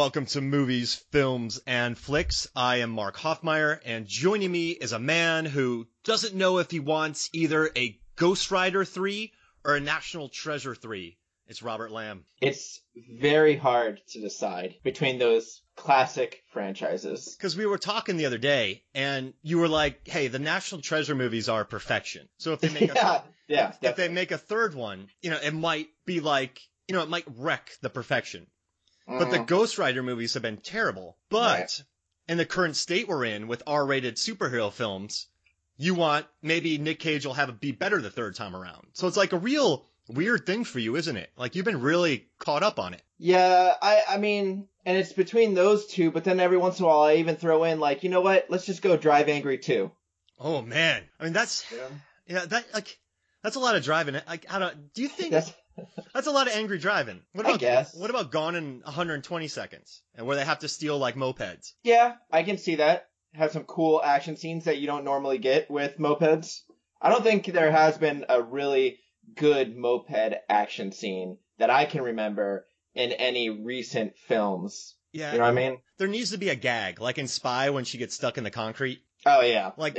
Welcome to Movies, Films, and Flicks. I am Mark Hoffmeyer, and joining me is a man who doesn't know if he wants either a Ghost Rider 3 or a National Treasure 3. It's Robert Lamb. It's very hard to decide between those classic franchises. Because we were talking the other day, and you were like, hey, the National Treasure movies are perfection. So if they make if they make a third one, it might be like, it might wreck the perfection. But the Ghost Rider movies have been terrible. But in the current state we're in with R-rated superhero films, you want maybe Nick Cage will be better the third time around. So it's like a real weird thing for you, isn't it? Like you've been really caught up on it. Yeah, I mean, and it's between those two, but then every once in a while I even throw in like, you know what? Let's just go Drive Angry 2. Oh man. I mean, that's a lot of driving. Like, do you think that's a lot of angry driving? I guess. What about Gone in 120 Seconds, and where they have to steal like mopeds? Yeah, I can see that. Have some cool action scenes that you don't normally get with mopeds. I don't think there has been a really good moped action scene that I can remember in any recent films. Yeah. You know what I mean? There needs to be a gag, like in Spy when she gets stuck in the concrete. Oh yeah. Like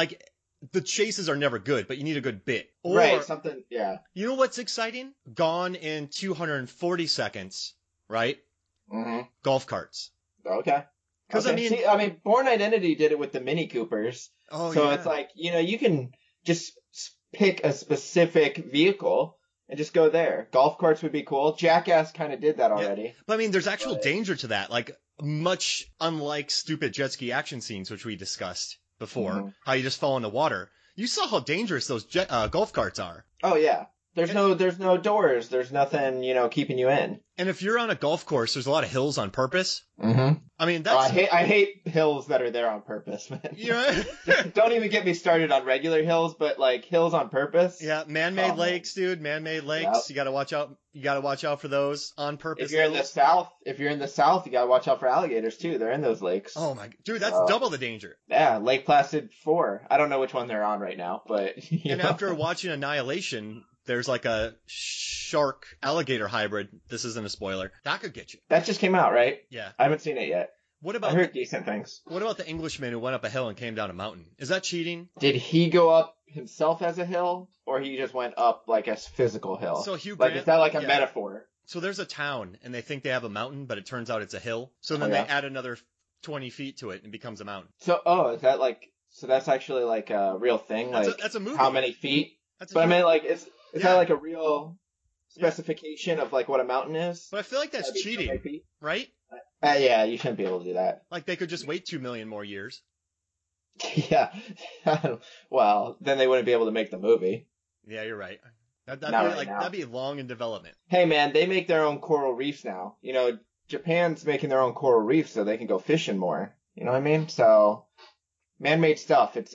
the chases are never good, but you need a good bit. Or, right, something, yeah. You know what's exciting? Gone in 240 Seconds, right? Mm-hmm. Golf carts. Okay. Because Bourne Identity did it with the Mini Coopers. Oh, so yeah. It's like, you can just pick a specific vehicle and just go there. Golf carts would be cool. Jackass kind of did that already. Yeah. But I mean, there's actual danger to that. Like, much unlike stupid jet ski action scenes, which we discussed before, how you just fall in the water. You saw how dangerous those golf carts are. Oh, yeah. There's no doors. There's nothing, keeping you in. And if you're on a golf course, there's a lot of hills on purpose. Mm-hmm. I mean, I hate hills that are there on purpose, man. Yeah. Don't even get me started on regular hills, but like hills on purpose. Yeah, man-made lakes, dude. Man-made lakes. Yep. You gotta watch out. You gotta watch out for those on purpose. If you're in the south, you gotta watch out for alligators too. They're in those lakes. Oh my, dude, that's double the danger. Yeah, Lake Placid 4. I don't know which one they're on right now, but after watching Annihilation, there's like a shark alligator hybrid. This isn't a spoiler. That could get you. That just came out, right? Yeah. I haven't seen it yet. I heard decent things. What about the Englishman who went up a hill and came down a mountain? Is that cheating? Did he go up himself as a hill, or he just went up like a physical hill? So Hugh Grant, is that like a metaphor? So there's a town, and they think they have a mountain, but it turns out it's a hill. So then they add another 20 feet to it, and it becomes a mountain. So, is that like... So that's actually like a real thing? That's a movie. How many feet? I mean, like, is that like a real specification of like what a mountain is? But I feel like that's cheating, right? Yeah, you shouldn't be able to do that. Like, they could just wait 2 million more years. Yeah. Well, then they wouldn't be able to make the movie. Yeah, you're right. That'd be long in development. Hey, man, they make their own coral reefs now. Japan's making their own coral reefs so they can go fishing more. You know what I mean? So, man-made stuff, it's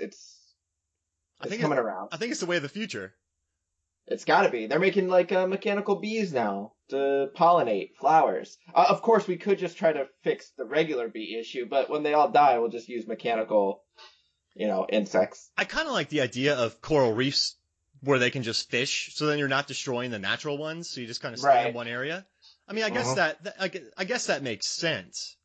coming around. I think it's the way of the future. It's gotta be. They're making, like, mechanical bees now to pollinate flowers. Of course, we could just try to fix the regular bee issue, but when they all die, we'll just use mechanical, insects. I kind of like the idea of coral reefs where they can just fish, so then you're not destroying the natural ones, so you just kind of stay in one area. I mean, I guess that makes sense.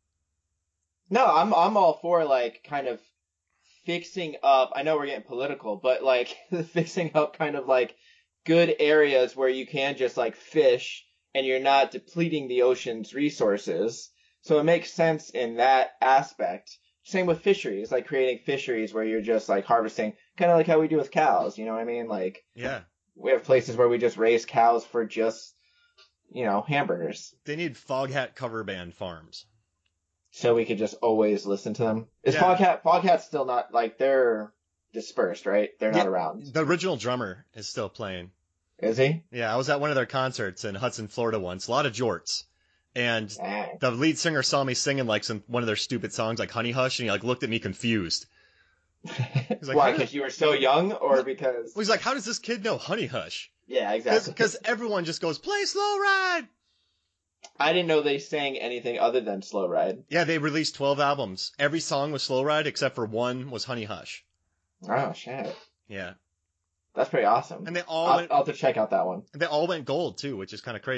No, I'm all for, like, kind of fixing up, I know we're getting political, but, like, fixing up kind of, like, good areas where you can just, like, fish and you're not depleting the ocean's resources. So it makes sense in that aspect. Same with fisheries, like creating fisheries where you're just, like, harvesting, kind of like how we do with cows, you know what I mean? Like, yeah, we have places where we just raise cows for just, hamburgers. They need Foghat cover band farms. So we could just always listen to them. Is Foghat still not, like, they're dispersed, right? They're not around. The original drummer is still playing. Is he? Yeah, I was at one of their concerts in Hudson, Florida once. A lot of jorts. And the lead singer saw me singing like one of their stupid songs, like Honey Hush, and he like looked at me confused. He's like, why? Because you were so young, or because? He's like, how does this kid know Honey Hush? Yeah, exactly. Because everyone just goes, play Slow Ride. I didn't know they sang anything other than Slow Ride. Yeah, they released 12 albums. Every song was Slow Ride except for one was Honey Hush. Oh shit. Yeah. That's pretty awesome. And they all I'll have to check out that one. And they all went gold too, which is kind of crazy.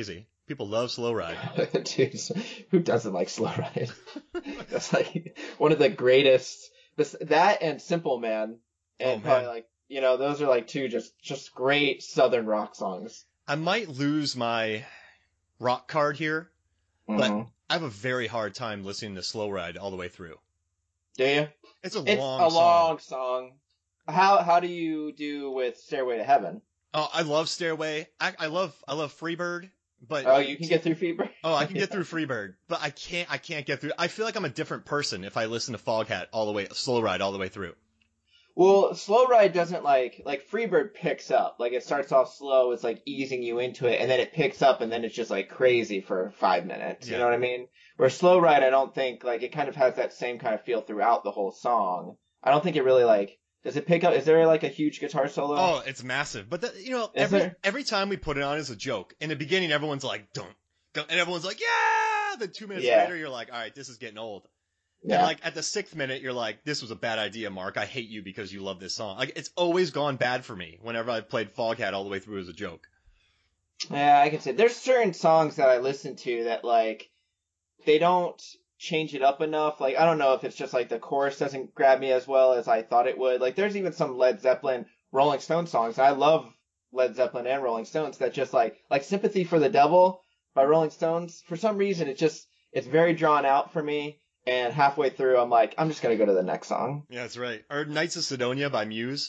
People love Slow Ride. Dude, who doesn't like Slow Ride? That's like one of the greatest. That and Simple Man, and probably like those are like two just great Southern rock songs. I might lose my rock card here, but I have a very hard time listening to Slow Ride all the way through. Do you? It's a long song. How do you do with Stairway to Heaven? Oh, I love Stairway. I love Freebird. But you can get through Freebird? Oh, I can get through Freebird, but I can't get through. I feel like I'm a different person if I listen to Foghat Slow Ride all the way through. Well, Slow Ride doesn't like Freebird picks up. Like it starts off slow, it's like easing you into it, and then it picks up, and then it's just like crazy for 5 minutes. You know what I mean? Where Slow Ride, I don't think like it kind of has that same kind of feel throughout the whole song. I don't think it really like. Does it pick up? Is there like a huge guitar solo? Oh, it's massive. But every time we put it on is a joke. In the beginning, everyone's like, don't, and everyone's like, yeah. Then 2 minutes later, you're like, all right, this is getting old. Yeah. And like at the 6th minute, you're like, this was a bad idea, Mark. I hate you because you love this song. Like it's always gone bad for me whenever I played Foghat all the way through as a joke. Yeah, I can say there's certain songs that I listen to that like they don't change it up enough. Like I don't know if it's just like the chorus doesn't grab me as well as I thought it would. Like there's even some Led Zeppelin, Rolling Stone songs, and I love Led Zeppelin and Rolling Stones, that just like Sympathy for the Devil by Rolling Stones, for some reason it's very drawn out for me, and halfway through I'm like, I'm just gonna go to the next song. Yeah, that's right. Or Knights of Sidonia by Muse.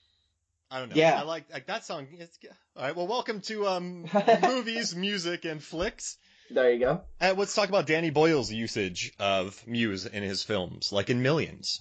I don't know. Yeah. I like that song. All right, well, welcome to movies, music, and flicks. There you go. Let's talk about Danny Boyle's usage of Muse in his films, like in Millions.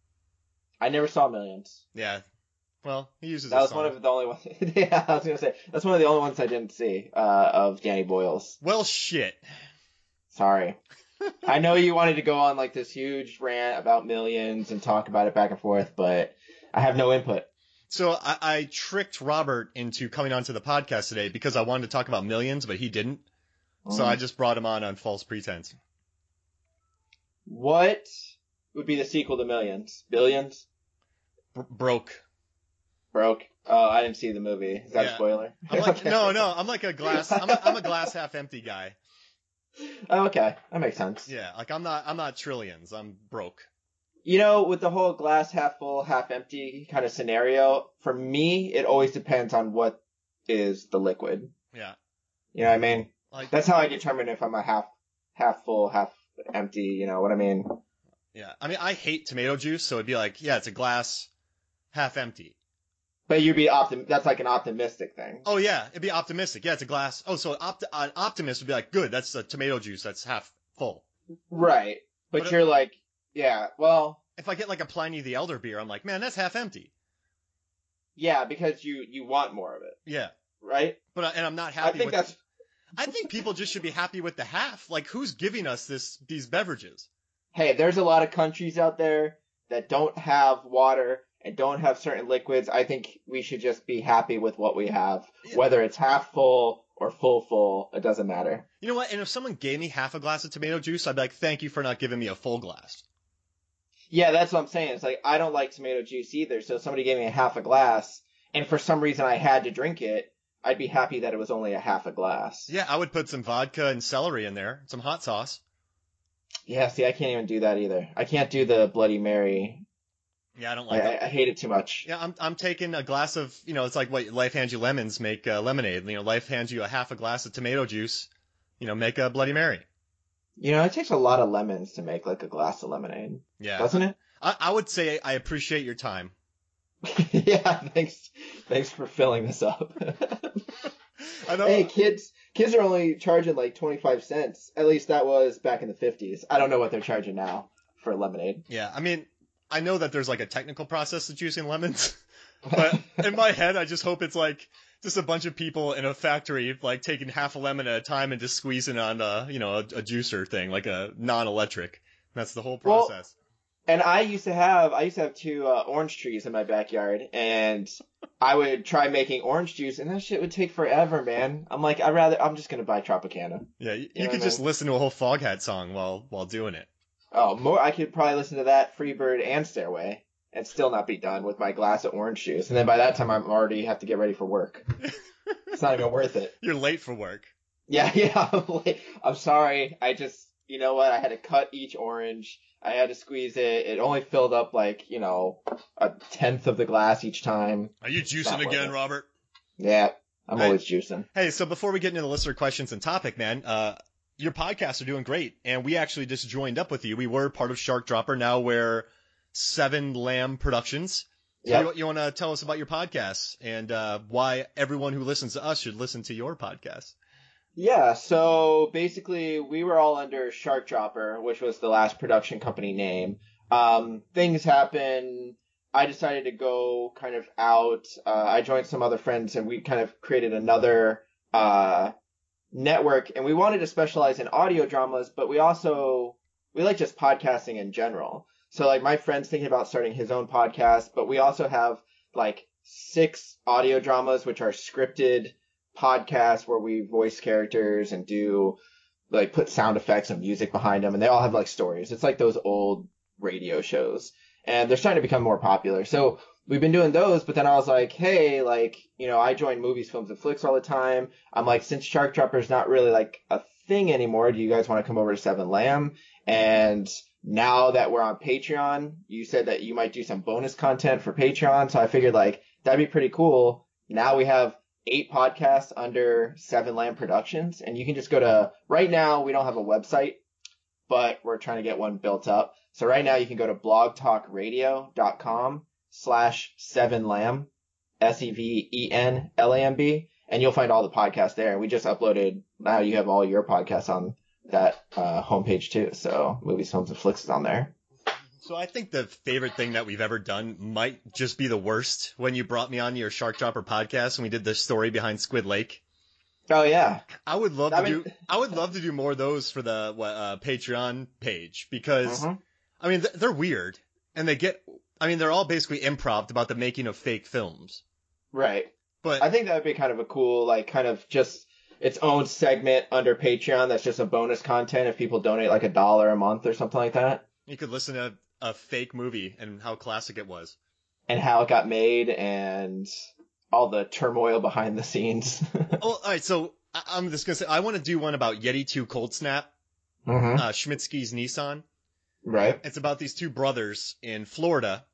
I never saw Millions. Yeah. Well, he uses that. Was one of the only ones. Yeah, I was going to say, that's one of the only ones I didn't see of Danny Boyle's. Well, shit. Sorry. I know you wanted to go on like this huge rant about Millions and talk about it back and forth, but I have no input. So I tricked Robert into coming onto the podcast today because I wanted to talk about Millions, but he didn't. So I just brought him on false pretense. What would be the sequel to Millions? Billions? Broke. Oh, I didn't see the movie. Is that a spoiler? I'm like, no. I'm like a glass. I'm a glass half empty guy. Oh, okay, that makes sense. Yeah, like I'm not Trillions. I'm broke. You know, with the whole glass half full, half empty kind of scenario, for me, it always depends on what is the liquid. Yeah. You know what I mean? Like, that's how I determine if I'm a half full, half empty, you know what I mean? Yeah. I mean, I hate tomato juice, so it'd be like, yeah, it's a glass half empty. But you'd be that's like an optimistic thing. Oh, yeah. It'd be optimistic. Yeah, it's a glass. Oh, so an optimist would be like, good, that's a tomato juice that's half full. Right. But you're like, yeah, well. If I get like a Pliny the Elder beer, I'm like, man, that's half empty. Yeah, because you want more of it. Yeah. Right? And I'm not happy I think people just should be happy with the half. Like, who's giving us these beverages? Hey, there's a lot of countries out there that don't have water and don't have certain liquids. I think we should just be happy with what we have. Yeah. Whether it's half full or full, it doesn't matter. You know what? And if someone gave me half a glass of tomato juice, I'd be like, thank you for not giving me a full glass. Yeah, that's what I'm saying. It's like, I don't like tomato juice either, so if somebody gave me a half a glass, and for some reason I had to drink it, I'd be happy that it was only a half a glass. Yeah, I would put some vodka and celery in there, some hot sauce. Yeah, see, I can't even do that either. I can't do the Bloody Mary. Yeah, I don't like it. I hate it too much. Yeah, I'm taking a glass of, it's like what Life hands you lemons, make lemonade. Life hands you a half a glass of tomato juice, make a Bloody Mary. It takes a lot of lemons to make like a glass of lemonade. Yeah. Doesn't it? I would say I appreciate your time. Yeah, thanks for filling this up. I know. Hey, kids are only charging like 25 cents. At least that was back in the 50s. I don't know what they're charging now for lemonade. Yeah, I mean, I know that there's like a technical process to juicing lemons, but in my head, I just hope it's like just a bunch of people in a factory like taking half a lemon at a time and just squeezing on a juicer thing, like a non-electric. That's the whole process. Well, and I used to have 2 orange trees in my backyard, and I would try making orange juice, and that shit would take forever, man. I'm like, I'm just gonna buy Tropicana. Yeah, you could just listen to a whole Foghat song while doing it. Oh, I could probably listen to that, Freebird, and Stairway, and still not be done with my glass of orange juice. And then by that time, I'm already have to get ready for work. It's not even worth it. You're late for work. Yeah. I'm sorry. I just, you know what? I had to cut each orange. I had to squeeze it. It only filled up like, a tenth of the glass each time. Are you juicing again, Robert? Yeah, I'm always juicing. Hey, so before we get into the listener questions and topic, man, your podcasts are doing great, and we actually just joined up with you. We were part of Shark Dropper. Now we're Seven Lamb Productions. So you want to tell us about your podcast and why everyone who listens to us should listen to your podcast? Yeah, so basically we were all under Shark Dropper, which was the last production company name. Things happen. I decided to go kind of out. I joined some other friends and we kind of created another network, and we wanted to specialize in audio dramas, but we like just podcasting in general. So like my friend's thinking about starting his own podcast, but we also have like 6 audio dramas, which are scripted podcasts where we voice characters and do like put sound effects and music behind them. And they all have like stories. It's like those old radio shows, and they're starting to become more popular. So we've been doing those, but then I was like, hey, like, I join Movies, Films, and Flicks all the time. I'm like, since Shark Dropper is not really like a thing anymore, do you guys want to come over to Seven Lamb? And now that we're on Patreon, you said that you might do some bonus content for Patreon. So I figured like that'd be pretty cool. Now we have 8 podcasts under Seven Lamb Productions, and you can just go to, right now we don't have a website, but we're trying to get one built up. So right now you can go to blogtalkradio.com/7lamb, SEVENLAMB, and you'll find all the podcasts there. And we just uploaded, now you have all your podcasts on that homepage too. So Movies, Films, and Flicks is on there. So I think the favorite thing that we've ever done might just be the worst, when you brought me on your Shark Dropper podcast and we did the story behind Squid Lake. Oh yeah. I would love to do more of those for the Patreon page, because I mean they're weird, and they're all basically improv about the making of fake films. Right. But I think that would be kind of a cool, like, kind of just its own segment under Patreon that's just a bonus content if people donate like $1 a month or something like that. You could listen to a fake movie and how classic it was. And how it got made and all the turmoil behind the scenes. All right, so I'm just going to say, I want to do one about Yeti 2 Cold Snap, Schmitzky's Nissan. Right. It's about these 2 brothers in Florida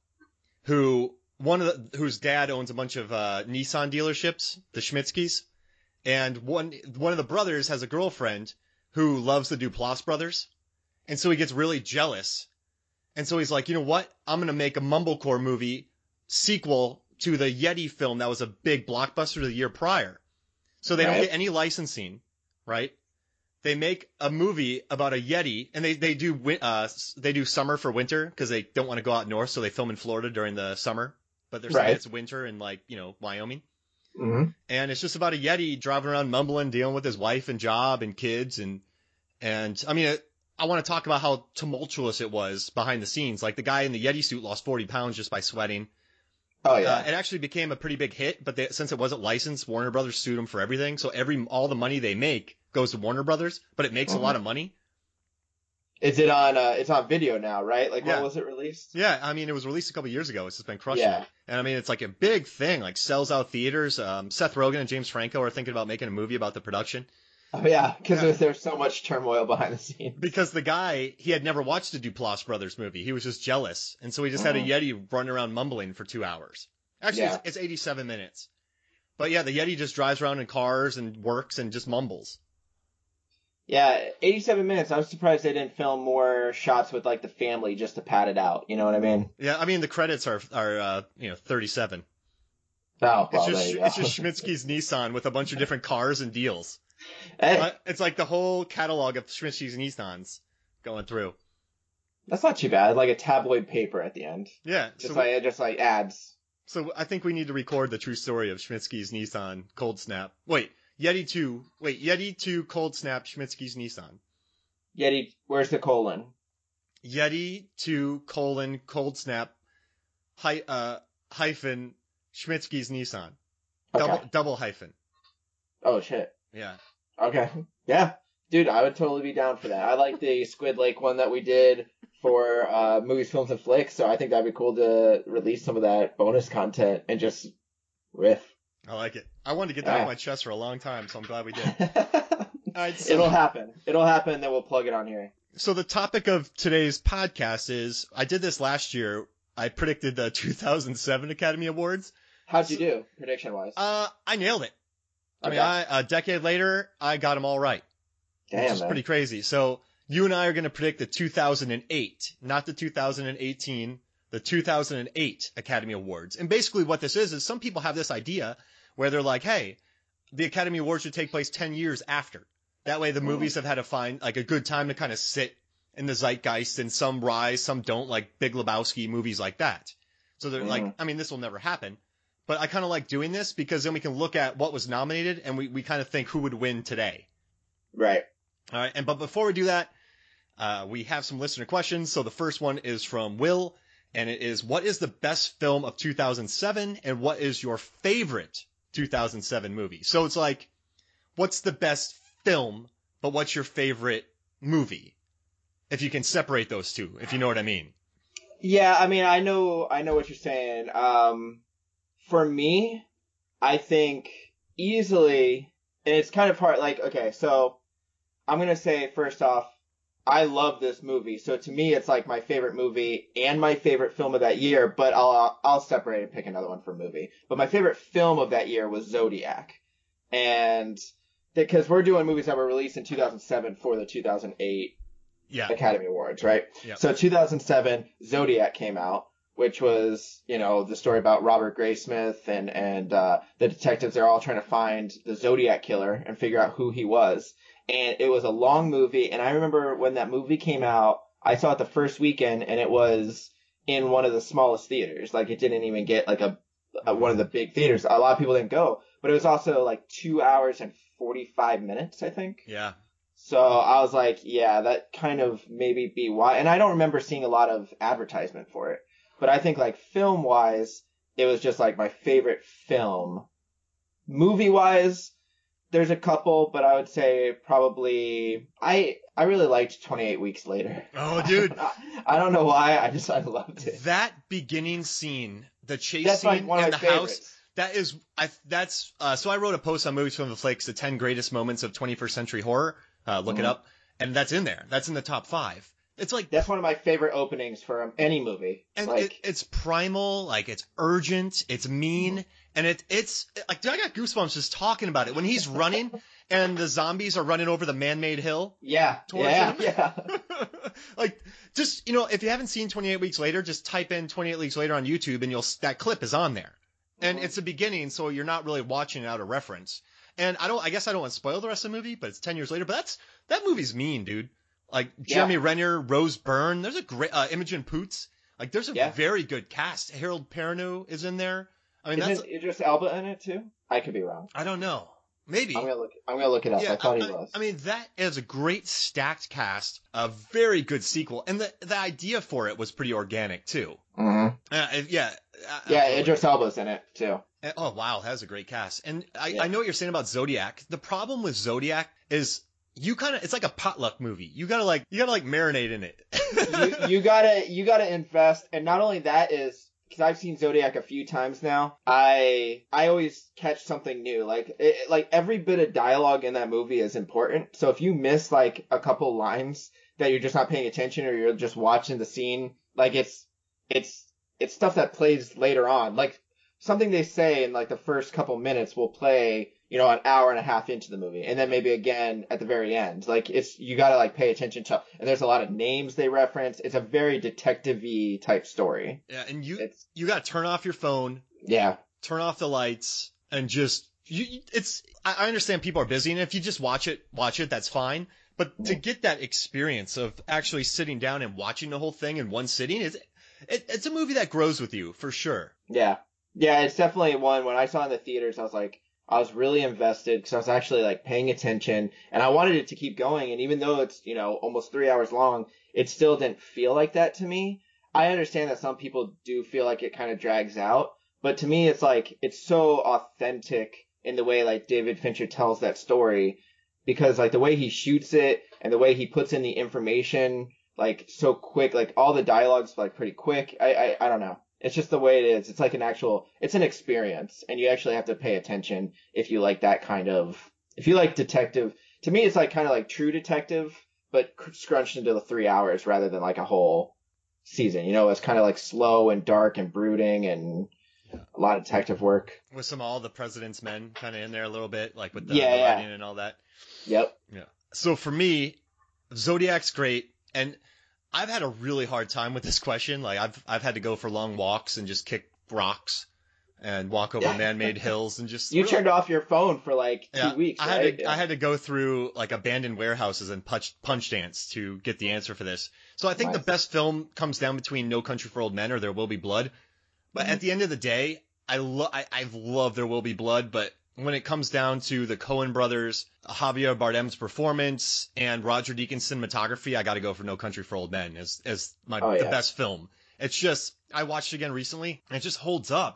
whose dad owns a bunch of Nissan dealerships, the Schmitzkys. And one of the brothers has a girlfriend who loves the Duplass brothers. And so he gets really jealous. And so he's like, you know what? I'm going to make a Mumblecore movie sequel to the Yeti film that was a big blockbuster the year prior. So they don't get any licensing, right? They make a movie about a Yeti, and they do summer for winter because they don't want to go out north, so they film in Florida during the summer. But they're saying it's winter in Wyoming. Mm-hmm. And it's just about a Yeti driving around mumbling, dealing with his wife and job and kids, and I mean, I want to talk about how tumultuous it was behind the scenes. Like the guy in the Yeti suit lost 40 pounds just by sweating. Oh yeah. It actually became a pretty big hit, but since it wasn't licensed, Warner Brothers sued them for everything. So all the money they make goes to Warner Brothers, but it makes a lot of money. Is it on? It's on video now, right? Like, when was it released? Yeah, I mean, it was released a couple years ago. It's just been crushing it. And I mean, it's like a big thing. Like, sells out theaters. Seth Rogen and James Franco are thinking about making a movie about the production. Oh yeah, because there's so much turmoil behind the scenes. Because the guy, he had never watched a Duplass Brothers movie. He was just jealous, and so he just had a Yeti running around mumbling for 2 hours. Actually, it's 87 minutes. But yeah, the Yeti just drives around in cars and works and just mumbles. Yeah, 87 minutes. I'm surprised they didn't film more shots with like the family just to pad it out. You know what I mean? Yeah, I mean the credits are 37. Oh, well, it's just Schmitzky's Nissan with a bunch of different cars and deals. It's like the whole catalog of Schmitzky's Nissans going through. That's not too bad. Like a tabloid paper at the end. Yeah, just like ads. So I think we need to record the true story of Schmitzky's Nissan Cold Snap. Yeti 2 Cold Snap Schmitzky's Nissan. Yeti, where's the colon? Yeti 2 Cold Snap hyphen Schmitzky's Nissan. Okay. Double hyphen. Oh shit. Yeah. Okay. Yeah. Dude, I would totally be down for that. I like the Squid Lake one that we did for Movies, Films, and Flicks, so I think that'd be cool to release some of that bonus content and just riff. I like it. I wanted to get that off my chest for a long time, so I'm glad we did. All right, so, It'll happen. It'll happen, then we'll plug it on here. So the topic of today's podcast is, I did this last year. I predicted the 2007 Academy Awards. How'd you do, prediction-wise? I nailed it. Okay. I mean, a decade later, I got them all right. Damn, which is pretty crazy. So you and I are going to predict the 2008, not the 2018, the 2008 Academy Awards. And basically what this is some people have this idea where they're like, hey, the Academy Awards should take place 10 years after. That way the movies have had to find like a good time to kind of sit in the zeitgeist, and some rise, some don't, like Big Lebowski, movies like that. So they're like, I mean, this will never happen. But I kind of like doing this because then we can look at what was nominated and we kind of think who would win today. Right. All right. But before we do that, we have some listener questions. So the first one is from Will, and it is, what is the best film of 2007 and what is your favorite 2007 movie? So it's like, what's the best film, but what's your favorite movie? If you can separate those two, if you know what I mean. Yeah, I mean, I know what you're saying. For me, I think easily, and it's kind of hard, like, okay, so I'm going to say first off, I love this movie. So to me, it's like my favorite movie and my favorite film of that year, but I'll separate and pick another one for movie. But my favorite film of that year was Zodiac. And because we're doing movies that were released in 2007 for the 2008 Academy Awards, right? Yep. So 2007, Zodiac came out, which was, the story about Robert Graysmith and the detectives. They're all trying to find the Zodiac killer and figure out who he was. And it was a long movie. And I remember when that movie came out, I saw it the first weekend, and it was in one of the smallest theaters. Like, it didn't even get like one of the big theaters. A lot of people didn't go, but it was also like 2 hours and 45 minutes, I think. Yeah. So I was like, yeah, that kind of maybe be why. And I don't remember seeing a lot of advertisement for it, but I think like film wise, it was just like my favorite film. Movie wise, there's a couple, but I would say probably I really liked 28 Weeks Later. Oh, dude. I don't know why. I loved it. That beginning scene, the chase That's scene like one in of the my favorites. house. So I wrote a post on Movies from the Flakes, the 10 greatest moments of 21st century horror. Look it up. And that's in there. That's in the top 5. It's like, that's one of my favorite openings for any movie. And like, it's primal, like it's urgent, it's mean, and it's like, dude, I got goosebumps just talking about it. When he's running and the zombies are running over the man-made hill. Yeah. Like, just, if you haven't seen 28 Weeks Later, just type in 28 Weeks Later on YouTube and that clip is on there. And it's the beginning, so you're not really watching it out of reference. And I guess I don't want to spoil the rest of the movie, but it's 10 years later. But that movie's mean, dude. Like Jeremy Renner, Rose Byrne. There's a great Imogen Poots. Like there's a very good cast. Harold Perrineau is in there. I mean, is Idris Elba in it too? I could be wrong. I don't know. Maybe. I'm gonna look it up. Yeah, I thought he was. I mean, that is a great stacked cast, a very good sequel, and the idea for it was pretty organic too. Mm-hmm. Yeah, Idris Elba's in it too. Oh wow, that was a great cast. And I know what you're saying about Zodiac. The problem with Zodiac is it's like a potluck movie. You gotta marinate in it. you gotta invest, and not only that is, because I've seen Zodiac a few times now, I always catch something new. Like every bit of dialogue in that movie is important. So if you miss like a couple lines that you're just not paying attention, or you're just watching the scene, like it's stuff that plays later on. Like something they say in like the first couple minutes will play, an hour and a half into the movie, and then maybe again at the very end. Like you gotta like pay attention to, and there's a lot of names they reference. It's a very detective-y type story. Yeah, and you gotta turn off your phone. Yeah. Turn off the lights and just I understand people are busy, and if you just watch it, that's fine. But to get that experience of actually sitting down and watching the whole thing in one sitting, it's a movie that grows with you for sure. Yeah. Yeah, it's definitely one. When I saw it in the theaters, I was really invested because I was actually like paying attention, and I wanted it to keep going. And even though it's, almost 3 hours long, it still didn't feel like that to me. I understand that some people do feel like it kind of drags out, but to me, it's like, it's so authentic in the way like David Fincher tells that story, because like the way he shoots it and the way he puts in the information, like so quick, like all the dialogue's like pretty quick. I don't know. It's just the way it is. It's like it's an experience, and you actually have to pay attention if you like that kind of, if you like detective. to me, it's like kind of like True Detective, but scrunched into the 3 hours rather than like a whole season. You know, it's kind of like slow and dark and brooding and a lot of detective work. With some All the President's Men kind of in there a little bit, like with the writing and all that. Yep. Yeah. So for me, Zodiac's great, and I've had a really hard time with this question. Like I've had to go for long walks and just kick rocks and walk over man-made hills and just. You turned off your phone for like 2 weeks. I had to go through like abandoned warehouses and punch dance to get the answer for this. So I think the best film comes down between No Country for Old Men or There Will Be Blood. But at the end of the day, I've loved There Will Be Blood, but when it comes down to the Coen brothers, Javier Bardem's performance, and Roger Deakins' cinematography, I got to go for No Country for Old Men as the best film. It's just, I watched it again recently, and it just holds up.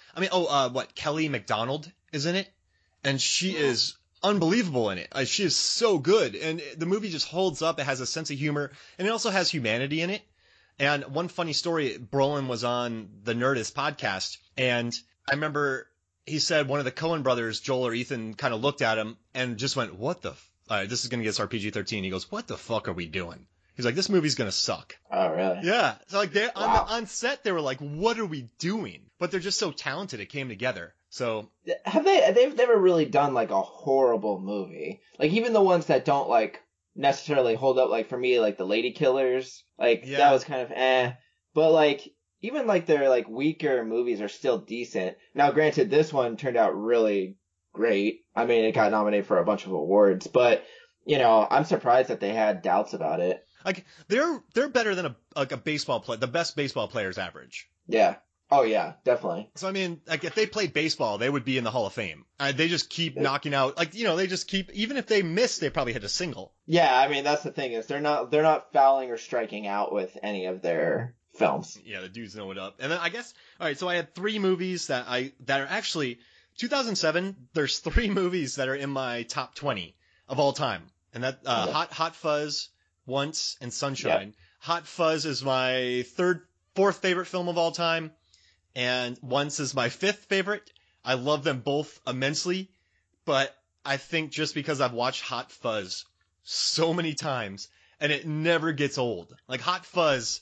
Kelly MacDonald is in it, and she is unbelievable in it. She is so good, and the movie just holds up. It has a sense of humor, and it also has humanity in it. And one funny story, Brolin was on the Nerdist podcast, and I remember he said one of the Coen brothers, Joel or Ethan, kind of looked at him and just went, what the all right, this is going to get us our PG-13. He goes, what the fuck are we doing? He's like, this movie's going to suck. Oh, really? Yeah. So like on set, they were like, what are we doing? But they're just so talented. It came together. So they've never really done like a horrible movie. Like even the ones that don't like necessarily hold up, like for me, like the Lady Killers, like that was kind of but like even like their like weaker movies are still decent. Now granted, this one turned out really great. I mean, it got nominated for a bunch of awards, but you know, I'm surprised that they had doubts about it. Like they're better than a baseball player, the best baseball player's average. Yeah. Oh yeah, definitely. So I mean, like if they played baseball, they would be in the Hall of Fame. They just keep knocking out, like you know, they just keep. Even if they miss, they probably hit a single. Yeah, I mean that's the thing is they're not fouling or striking out with any of their films. Yeah, the dudes know it up. And then I guess all right, so I had 3 movies that are actually 2007. There's 3 movies that are in my top 20 of all time, and that Hot Fuzz, Once, and Sunshine. Yep. Hot Fuzz is my fourth favorite film of all time. And Once is my 5th favorite. I love them both immensely, but I think just because I've watched Hot Fuzz so many times and it never gets old. Like Hot Fuzz,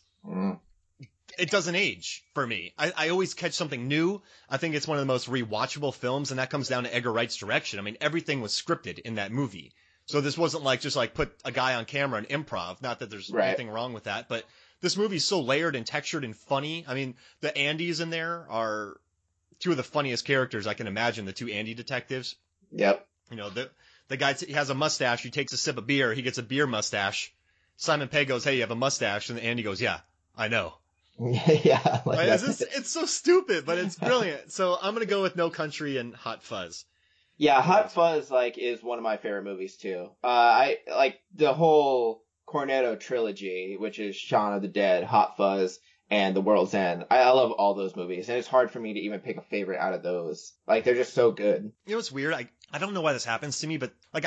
it doesn't age for me. I always catch something new. I think it's one of the most rewatchable films, and that comes down to Edgar Wright's direction. I mean, everything was scripted in that movie. So this wasn't like just like put a guy on camera and improv. Not that there's anything wrong with that, but this movie's so layered and textured and funny. I mean, the Andys in there are 2 of the funniest characters I can imagine, the 2 Andy detectives. Yep. You know, the guy, he has a mustache, he takes a sip of beer, he gets a beer mustache. Simon Pegg goes, hey, you have a mustache? And Andy goes, yeah, I know. Yeah. It's so stupid, but it's brilliant. So I'm going to go with No Country and Hot Fuzz. Yeah, Hot Fuzz, like, is one of my favorite movies, too. I like the whole Cornetto trilogy, which is Shaun of the Dead, Hot Fuzz, and The World's End. I love all those movies, and it's hard for me to even pick a favorite out of those. Like, they're just so good. You know what's weird? I don't know why this happens to me, but like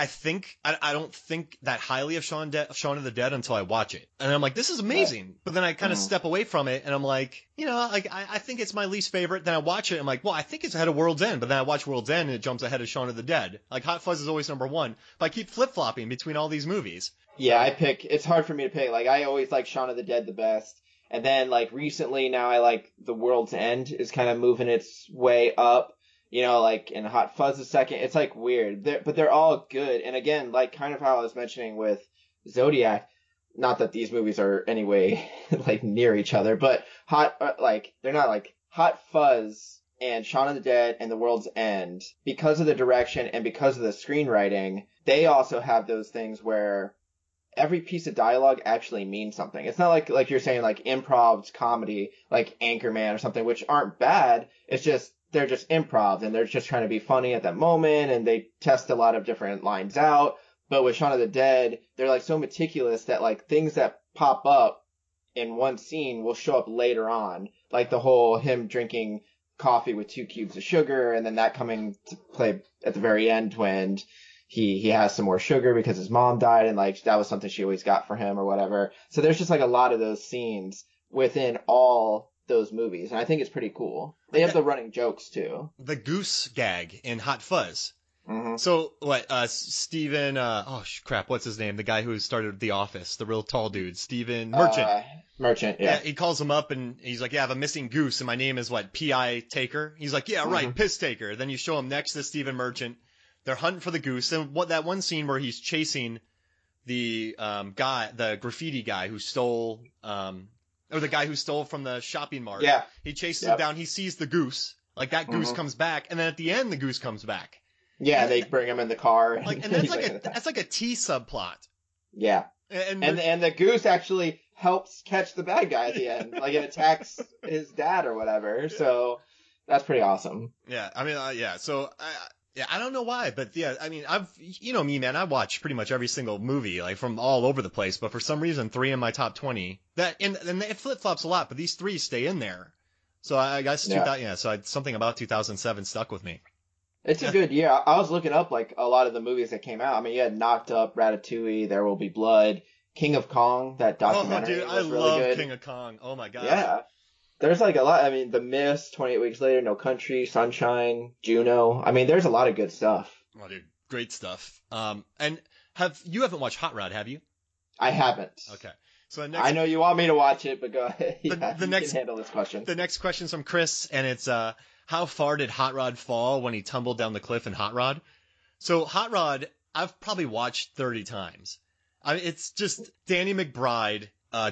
I don't think that highly of Shaun of the Dead until I watch it, and I'm like, this is amazing. Right. But then I kind of step away from it, and I'm like, you know, like I think it's my least favorite. Then I watch it, and I'm like, well, I think it's ahead of World's End. But then I watch World's End, and it jumps ahead of Shaun of the Dead. Like Hot Fuzz is always number 1, but I keep flip flopping between all these movies. Yeah, it's hard for me to pick. Like I always like Shaun of the Dead the best. And then, like, recently now I like The World's End is kind of moving its way up, you know, like, in Hot Fuzz a second. It's, like, weird. But they're all good. And again, like, kind of how I was mentioning with Zodiac, not that these movies are anyway, like, near each other, but they're not, like, Hot Fuzz and Shaun of the Dead and The World's End, because of the direction and because of the screenwriting, they also have those things where every piece of dialogue actually means something. It's not like you're saying like improv comedy, like Anchorman or something, which aren't bad. It's just, they're just improv and they're just trying to be funny at that moment and they test a lot of different lines out. But with Shaun of the Dead, they're like so meticulous that like things that pop up in one scene will show up later on. Like the whole him drinking coffee with 2 cubes of sugar and then that coming to play at the very end when he has some more sugar because his mom died and like that was something she always got for him or whatever. So there's just like a lot of those scenes within all those movies and I think it's pretty cool. They have the running jokes too. The goose gag in Hot Fuzz. Mm-hmm. So what? Steven. Crap. What's his name? The guy who started The Office, the real tall dude, Steven Merchant. Merchant. Yeah. He calls him up and he's like, "Yeah, I have a missing goose, and my name is what? P.I. Taker." He's like, "Yeah, right, Piss Taker." Then you show him next to Steven Merchant. They're hunting for the goose. And that one scene where he's chasing the the graffiti guy who stole, or the guy who stole from the shopping mart. Yeah. He chases him down. He sees the goose. Like that goose comes back, and then at the end the goose comes back. Yeah, they bring him in the car. And that's like a T subplot. Yeah. And the goose actually helps catch the bad guy at the end. Like it attacks his dad or whatever. So that's pretty awesome. Yeah. I mean, yeah. So I don't know why, but yeah, I mean, you know me, man, I watch pretty much every single movie, like from all over the place, but for some reason, 3 in my top 20 and it flip flops a lot, but these 3 stay in there. So I guess, something about 2007 stuck with me. It's a good year. I was looking up like a lot of the movies that came out. I mean, you had Knocked Up, Ratatouille, There Will Be Blood, King of Kong, that documentary. Oh, dude, I love King of Kong. Oh my god. Yeah. There's like a lot. I mean, The Mist, 28 Weeks Later, No Country, Sunshine, Juno. I mean, there's a lot of good stuff. Oh, dude, great stuff. And you haven't watched Hot Rod, have you? I haven't. Okay. So I know you want me to watch it, but go ahead. You can handle this question. The next question's from Chris, and it's how far did Hot Rod fall when he tumbled down the cliff in Hot Rod? So Hot Rod, I've probably watched 30 times. I mean, it's just Danny McBride.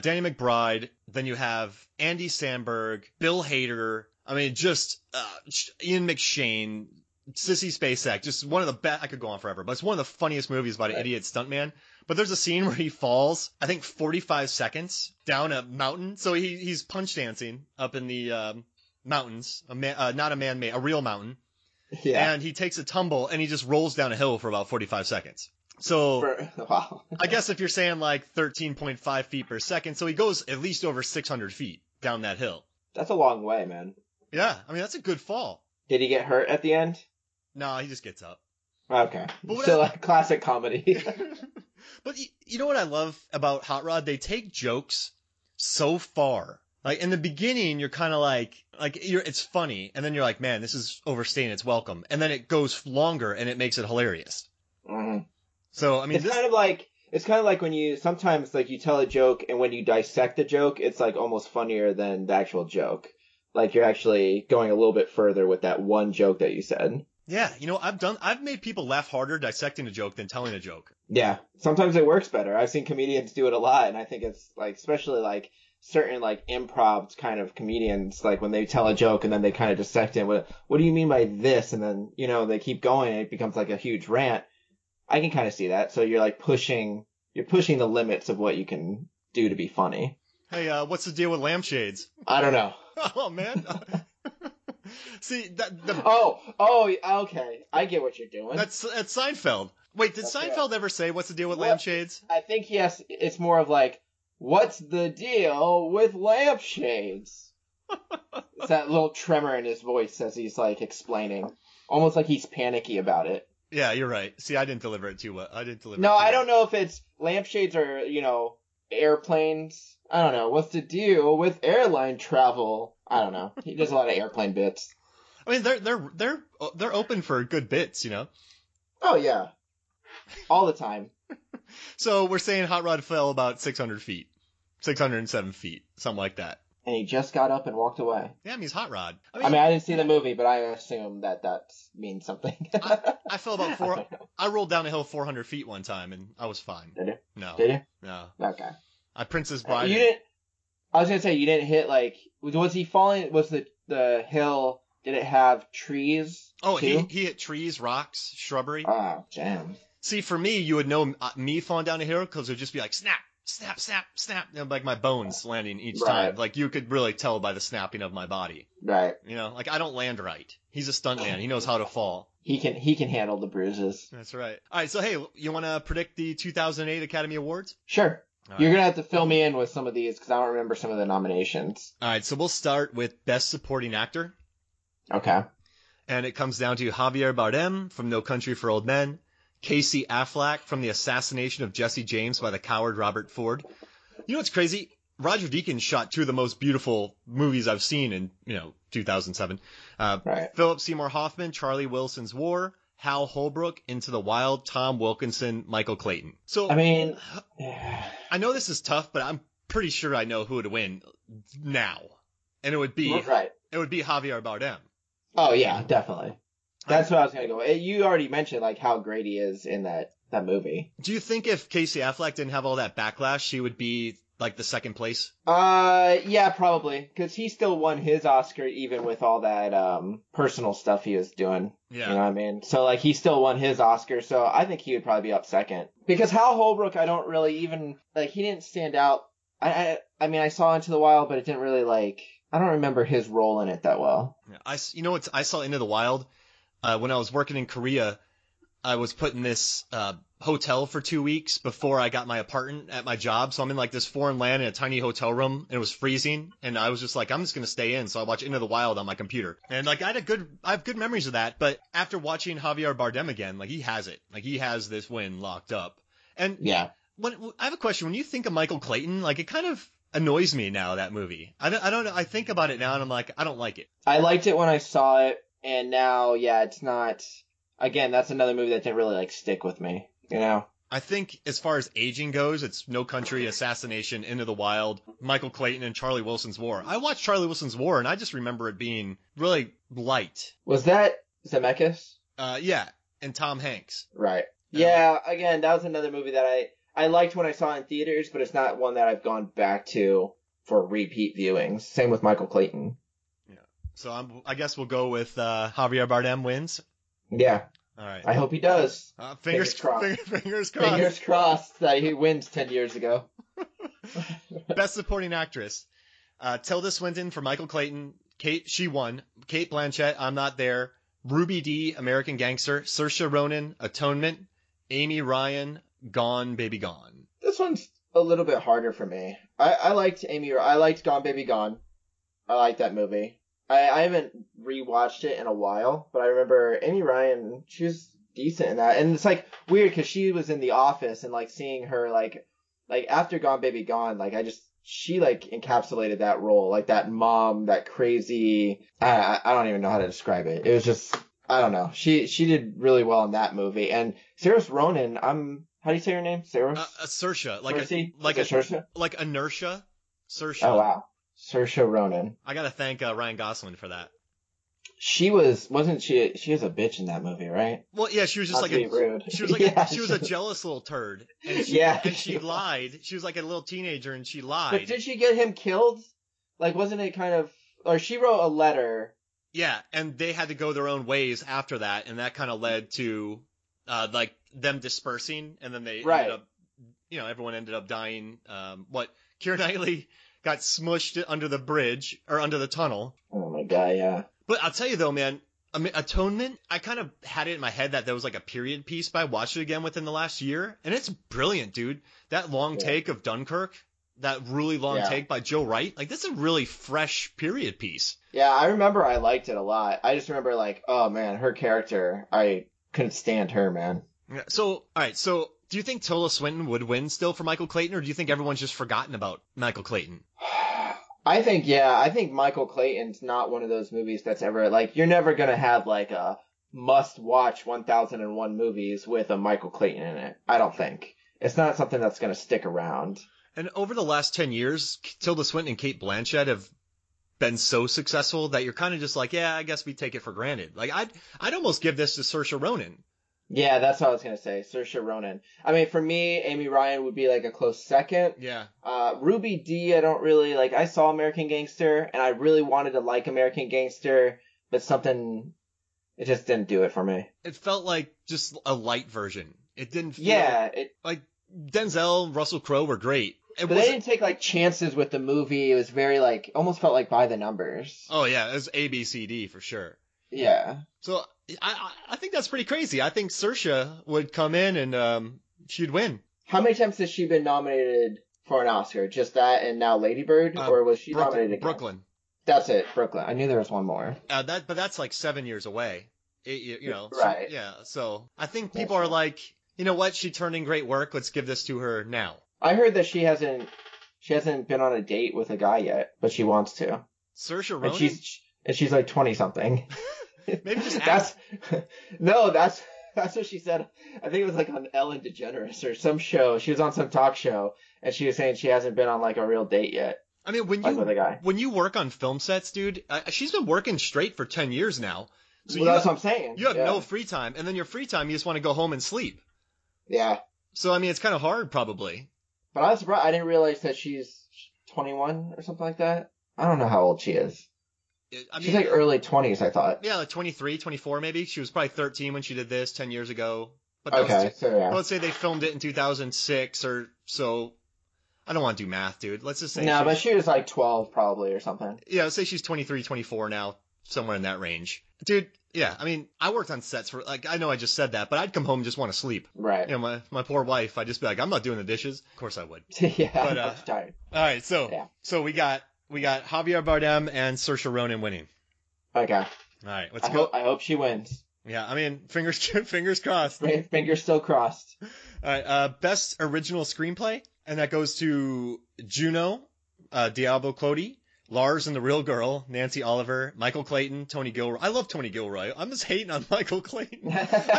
Then you have Andy Samberg, Bill Hader. I mean, just Ian McShane, Sissy Spacek. Just one of the best. I could go on forever, but it's one of the funniest movies about an idiot stuntman. But there's a scene where he falls, I think 45 seconds down a mountain. So he's punch dancing up in the mountains, not a man-made, a real mountain. Yeah. And he takes a tumble and he just rolls down a hill for about 45 seconds. So wow. I guess if you're saying like 13.5 feet per second, so he goes at least over 600 feet down that hill. That's a long way, man. Yeah, I mean, that's a good fall. Did he get hurt at the end? No, he just gets up. Okay. So like classic comedy. But you know what I love about Hot Rod? They take jokes so far. Like in the beginning, you're kind of like it's funny, and then you're like, man, this is overstaying its welcome, and then it goes longer and it makes it hilarious. Mm-hmm. So I mean, it's kind of like when you sometimes like you tell a joke, and when you dissect the joke, it's like almost funnier than the actual joke. Like you're actually going a little bit further with that one joke that you said. Yeah, you know, I've made people laugh harder dissecting a joke than telling a joke. Yeah, sometimes it works better. I've seen comedians do it a lot, and I think it's like, especially like certain like improv kind of comedians, like when they tell a joke and then they kind of dissect it. What do you mean by this? And then, you know, they keep going and it becomes like a huge rant. I can kind of see that. So you're like pushing the limits of what you can do to be funny. Hey, what's the deal with lampshades? I don't know. Oh man. See okay. I get what you're doing. That's Seinfeld. Wait, did Seinfeld ever say what's the deal with lampshades? I think yes. It's more of like, what's the deal with lampshades? It's that little tremor in his voice as he's like explaining, almost like he's panicky about it. Yeah, you're right. See, I didn't deliver it too well. I don't know if it's lampshades or, you know, airplanes. I don't know. What's the deal with airline travel? I don't know. He does a lot of airplane bits. I mean, they're open for good bits, you know. Oh yeah, all the time. So we're saying Hot Rod fell about 600 feet, 607 feet, something like that. And he just got up and walked away. Yeah, I mean, he's Hot Rod. I mean, I didn't see the movie, but I assume that means something. I fell about 4. I rolled down a hill 400 feet one time, and I was fine. Did you? No. Did you? No. Okay. I Princess Bride. You didn't. I was gonna say you didn't hit like. Was he falling? Was the hill? Did it have trees? Oh, he hit trees, rocks, shrubbery. Oh, damn. See, for me, you would know me falling down a hill because it would just be like snap, snap, snap, snap, you know, like my bones landing each time. Like you could really tell by the snapping of my body. Right. You know, like I don't land right. He's a stuntman. He knows how to fall. He can handle the bruises. That's right. All right. So hey, you want to predict the 2008 Academy Awards? Sure. You're going to have to fill me in with some of these because I don't remember some of the nominations. All right, so we'll start with Best Supporting Actor. Okay. And it comes down to Javier Bardem from No Country for Old Men, Casey Affleck from The Assassination of Jesse James by the coward Robert Ford. You know what's crazy? Roger Deakins shot 2 of the most beautiful movies I've seen in, 2007. Right. Philip Seymour Hoffman, Charlie Wilson's War, Hal Holbrook, Into the Wild, Tom Wilkinson, Michael Clayton. So I mean, I know this is tough, but I'm pretty sure I know who would win now, and it would be Javier Bardem. Oh yeah, definitely. That's what I was gonna go. You already mentioned like how great he is in that movie. Do you think if Casey Affleck didn't have all that backlash, she would be like the second place? Yeah, probably, because he still won his Oscar even with all that personal stuff he was doing. Yeah. You know what I mean? So like he still won his Oscar, so I think he would probably be up second. Because Hal Holbrook, I don't really even like. He didn't stand out. I mean, I saw Into the Wild, but it didn't really like. I don't remember his role in it that well. Yeah, I saw Into the Wild when I was working in Korea. I was put in this hotel for 2 weeks before I got my apartment at my job. So I'm in like this foreign land in a tiny hotel room, and it was freezing. And I was just like, I'm just gonna stay in. So I watched Into the Wild on my computer, and like I have good memories of that. But after watching Javier Bardem again, like he has it, like he has this win locked up. And yeah, I have a question. When you think of Michael Clayton, like it kind of annoys me now, that movie. I don't know. I think about it now, and I'm like, I don't like it. I liked it when I saw it, and now, yeah, it's not. Again, that's another movie that didn't really like stick with me, you know? I think as far as aging goes, it's No Country, Assassination, Into the Wild, Michael Clayton, and Charlie Wilson's War. I watched Charlie Wilson's War, and I just remember it being really light. Was that Zemeckis? Yeah, and Tom Hanks. Right. Yeah, again, that was another movie that I liked when I saw it in theaters, but it's not one that I've gone back to for repeat viewings. Same with Michael Clayton. Yeah. So I guess we'll go with Javier Bardem wins. Yeah. All right. I hope he does. Fingers crossed. Fingers crossed. Fingers crossed that he wins 10 years ago. Best Supporting Actress. Tilda Swinton for Michael Clayton. She won. Cate Blanchett, I'm Not There. Ruby Dee, American Gangster. Saoirse Ronan, Atonement. Amy Ryan, Gone Baby Gone. This one's a little bit harder for me. I liked I liked Gone Baby Gone. I liked that movie. I haven't rewatched it in a while, but I remember Amy Ryan, she was decent in that. And it's like weird because she was in The Office, and like seeing her like after Gone Baby Gone, like she like encapsulated that role, like that mom, that crazy, I don't even know how to describe it. It was just, I don't know. She did really well in that movie. And Saoirse Ronan, how do you say her name? Saoirse. Like Inertia. Saoirse. Oh wow. Saoirse Ronan. I gotta thank Ryan Gosling for that. She wasn't she was a bitch in that movie, right? Well, yeah, she was just rude. She was like she was a jealous little turd. And she lied. She was like a little teenager and she lied. But did she get him killed? Like, wasn't it kind of, or she wrote a letter. Yeah, and they had to go their own ways after that, and that kind of led to like them dispersing, and then they ended up, everyone ended up dying. Keira Knightley got smushed under the bridge, or under the tunnel. Oh my god, yeah. But I'll tell you though, man, Atonement, I kind of had it in my head that there was like a period piece, but I watched it again within the last year, and it's brilliant, dude. That long take of Dunkirk, that really long take by Joe Wright, like this is a really fresh period piece. Yeah, I remember I liked it a lot. I just remember like, oh man, her character, I couldn't stand her, man. Yeah, so, alright, so do you think Tilda Swinton would win still for Michael Clayton, or do you think everyone's just forgotten about Michael Clayton? I think Michael Clayton's not one of those movies that's ever, like, you're never gonna have, like, a must-watch 1001 movies with a Michael Clayton in it. I don't think. It's not something that's gonna stick around. And over the last 10 years, Tilda Swinton and Cate Blanchett have been so successful that you're kind of just like, yeah, I guess we take it for granted. Like, I'd almost give this to Saoirse Ronan. Yeah, that's what I was going to say. Saoirse Ronan. I mean, for me, Amy Ryan would be like a close second. Yeah. Ruby Dee, I don't really, like, I saw American Gangster, and I really wanted to like American Gangster, but it just didn't do it for me. It felt like just a light version. It didn't feel... Yeah. Like, Denzel, Russell Crowe were great. But they didn't take, like, chances with the movie. It was very, like, almost felt like by the numbers. Oh, yeah. It was ABCD for sure. Yeah. So, I think that's pretty crazy. I think Saoirse would come in and she'd win. How many times has she been nominated for an Oscar? Just that and now Lady Bird? Or was she nominated again? Brooklyn. That's it, Brooklyn. I knew there was one more. But that's like 7 years away. Right. So, yeah, so I think people are like, you know what? She turned in great work. Let's give this to her now. I heard that she hasn't been on a date with a guy yet, but she wants to. Saoirse Ronan? And she's like 20 something. Maybe just ask. No, that's That's what she said. I think it was like on Ellen DeGeneres or some show. She was on some talk show, and she was saying she hasn't been on like a real date yet. I mean, when you work on film sets, dude, she's been working straight for 10 years now. So that's what I'm saying. You have no free time, and then your free time, you just want to go home and sleep. Yeah. So, I mean, it's kind of hard, probably. But I was surprised. I didn't realize that she's 21 or something like that. I don't know how old she is. She's like early 20s, I thought. Yeah, like 23, 24 maybe. She was probably 13 when she did this 10 years ago. But let's say they filmed it in 2006 or so. I don't want to do math, dude. Let's just say. No, but she was like 12 probably or something. Yeah, let's say she's 23, 24 now, somewhere in that range. Dude, yeah, I mean, I worked on sets for, like, I know I just said that, but I'd come home and just want to sleep. Right. You know, my poor wife, I'd just be like, I'm not doing the dishes. Of course I would. Yeah, but, I'm tired. All right, so we got Javier Bardem and Saoirse Ronan winning. Okay. All right, let's go. I hope she wins. Yeah, I mean, fingers crossed. Fingers still crossed. All right, best original screenplay, and that goes to Juno, Diablo Cody, Lars and the Real Girl, Nancy Oliver, Michael Clayton, Tony Gilroy. I love Tony Gilroy. I'm just hating on Michael Clayton.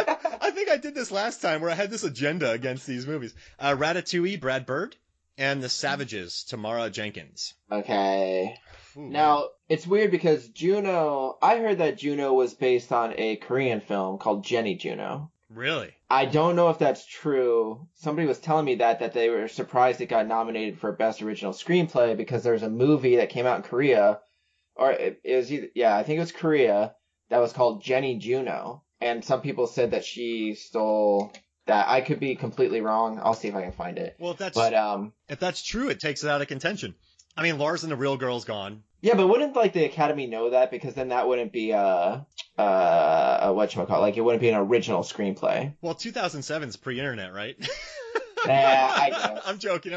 I think I did this last time where I had this agenda against these movies. Ratatouille, Brad Bird, and The Savages, Tamara Jenkins. Okay. Ooh. Now, it's weird because Juno, I heard that Juno was based on a Korean film called Jenny Juno. Really? I don't know if that's true. Somebody was telling me that they were surprised it got nominated for Best Original Screenplay because there's a movie that came out in Korea, or it was either, I think it was Korea, that was called Jenny Juno. And some people said that she stole that. I could be completely wrong. I'll see if I can find it. Well, if that's true, it takes it out of contention. I mean, Lars and the Real Girl's gone. Yeah, but wouldn't like the Academy know that? Because then that wouldn't be whatchamacallit, like it wouldn't be an original screenplay. Well, 2007's pre-internet, right? I guess. I'm joking.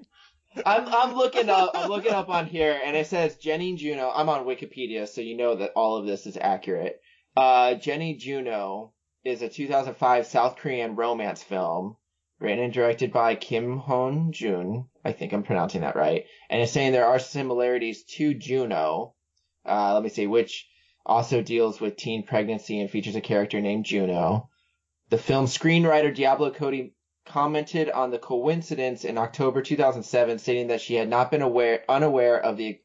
I'm looking up on here, and it says Jenny Juno. I'm on Wikipedia, so you know that all of this is accurate. Jenny Juno is a 2005 South Korean romance film written and directed by Kim Hon-jun. I think I'm pronouncing that right. And it's saying there are similarities to Juno. Let me see, which also deals with teen pregnancy and features a character named Juno. The film's screenwriter Diablo Cody commented on the coincidence in October 2007, stating that she had not been unaware of the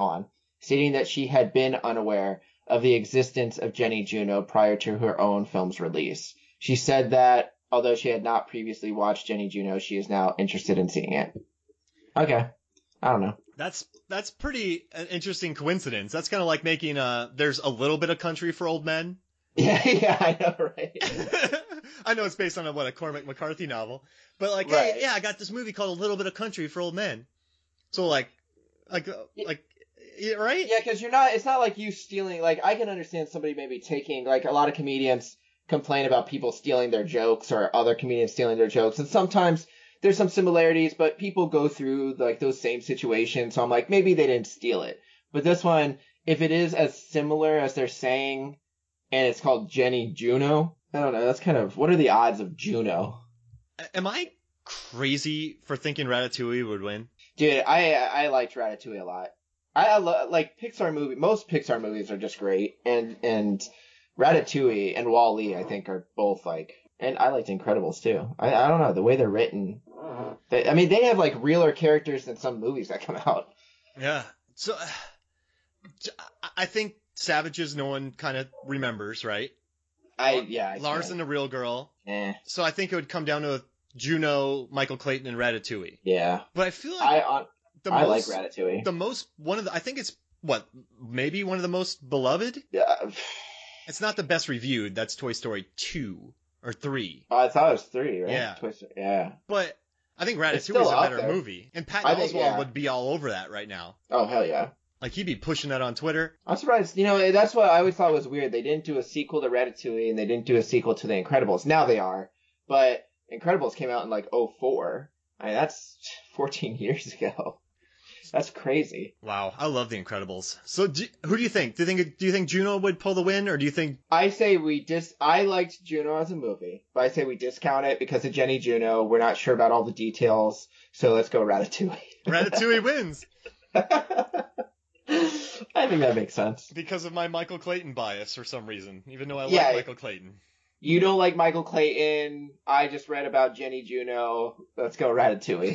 existence of Jenny Juno prior to her own film's release. She said that although she had not previously watched Jenny Juno, she is now interested in seeing it. Okay. I don't know. That's pretty an interesting coincidence. That's kind of like making there's a little bit of Country for Old Men. Yeah, I know, right? I know it's based on a Cormac McCarthy novel, but like, right. Hey, I got this movie called A Little Bit of Country for Old Men. So right? Yeah, because it's not like you stealing, like, I can understand somebody maybe taking, like, a lot of comedians complain about people stealing their jokes or other comedians stealing their jokes, and sometimes there's some similarities, but people go through like those same situations, so I'm like, maybe they didn't steal it. But this one, if it is as similar as they're saying, and it's called Jenny Juno, I don't know, that's kind of, what are the odds of Juno? Am I crazy for thinking Ratatouille would win? Dude, I liked Ratatouille a lot. I like Pixar movie. Most Pixar movies are just great, and Ratatouille and Wall-E, I think, are both like, and I liked Incredibles too. I don't know, the way they're written. They have like realer characters than some movies that come out. Yeah. So I think Savages no one kind of remembers, right? Lars and the Real Girl. So I think it would come down to Juno, Michael Clayton, and Ratatouille. Yeah. But I feel like I like Ratatouille. I think it's maybe one of the most beloved? Yeah. It's not the best reviewed. That's Toy Story 2 or 3. Oh, I thought it was 3, right? Yeah. Toy Story, yeah. But I think Ratatouille is a better movie. And Pat Oswalt would be all over that right now. Oh, hell yeah. Like, he'd be pushing that on Twitter. I'm surprised. That's what I always thought was weird. They didn't do a sequel to Ratatouille, and they didn't do a sequel to The Incredibles. Now they are. But Incredibles came out in, 2004. I mean, that's 14 years ago. That's crazy. Wow, I love The Incredibles. So, who do you think? Do you think Juno would pull the win, or do you think? I say I liked Juno as a movie, but I say we discount it because of Jenny Juno. We're not sure about all the details, so let's go Ratatouille. Ratatouille wins. I think that makes sense. Because of my Michael Clayton bias, for some reason, even though I like Michael Clayton. You don't like Michael Clayton. I just read about Jenny Juno. Let's go Ratatouille.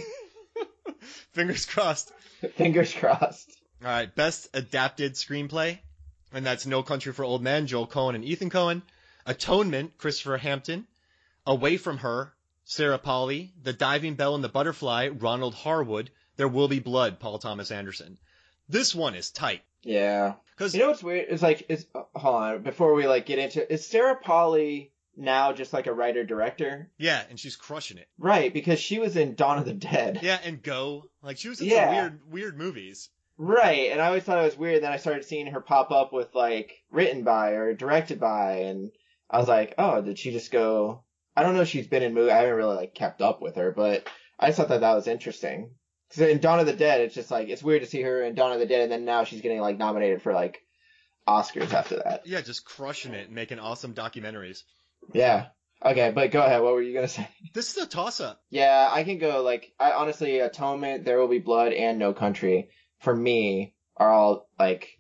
Fingers crossed. Fingers crossed. All right, best adapted screenplay, and that's No Country for Old Men, Joel Coen and Ethan Coen. Atonement, Christopher Hampton. Away from Her, Sarah Polley. The Diving Bell and the Butterfly, Ronald Harwood. There Will Be Blood, Paul Thomas Anderson. This one is tight. Yeah. Because you know what's weird? It's like, hold on, before we like get into it, is Sarah Polley now just like a writer-director? Yeah, and she's crushing it. Right, because she was in Dawn of the Dead. Yeah, and Go. Like, she was in some weird movies. Right, and I always thought it was weird. Then I started seeing her pop up with, like, written by or directed by, and I was like, oh, did she just go... I don't know if she's been in movies. I haven't really, like, kept up with her, but I just thought that was interesting. Because in Dawn of the Dead, it's just, like, it's weird to see her in Dawn of the Dead, and then now she's getting, like, nominated for, like, Oscars after that. Yeah, just crushing it and making awesome documentaries. Yeah. Okay, but go ahead. What were you going to say? This is a toss-up. Yeah, I can go, like, honestly, Atonement, There Will Be Blood, and No Country, for me, are all, like,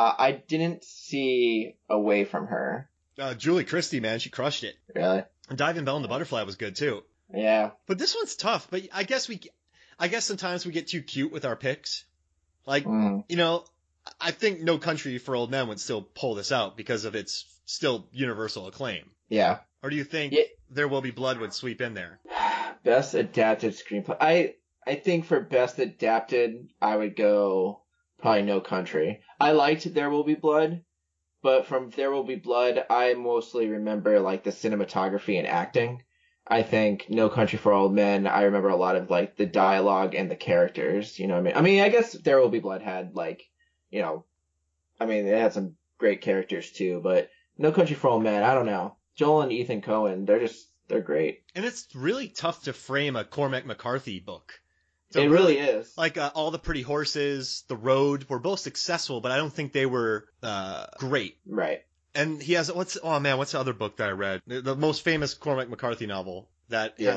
I didn't see Away from Her. Julie Christie, man, she crushed it. Really? And Diving Bell and the Butterfly was good, too. Yeah. But this one's tough, but I guess sometimes we get too cute with our picks. Like, you know, I think No Country for Old Men would still pull this out because of its still universal acclaim. Yeah. Or do you think There Will Be Blood would sweep in there? Best adapted screenplay. I think for best adapted, I would go probably No Country. I liked There Will Be Blood, but from There Will Be Blood, I mostly remember like the cinematography and acting. I think No Country for Old Men, I remember a lot of like the dialogue and the characters, you know what I mean? I mean, I guess There Will Be Blood had like, you know, I mean, it had some great characters too, but No Country for Old Men, I don't know. Joel and Ethan Coen, they're great. And it's really tough to frame a Cormac McCarthy book. So it really is. Like All the Pretty Horses, The Road were both successful, but I don't think they were great. Right. And he has what's the other book that I read? The most famous Cormac McCarthy novel that I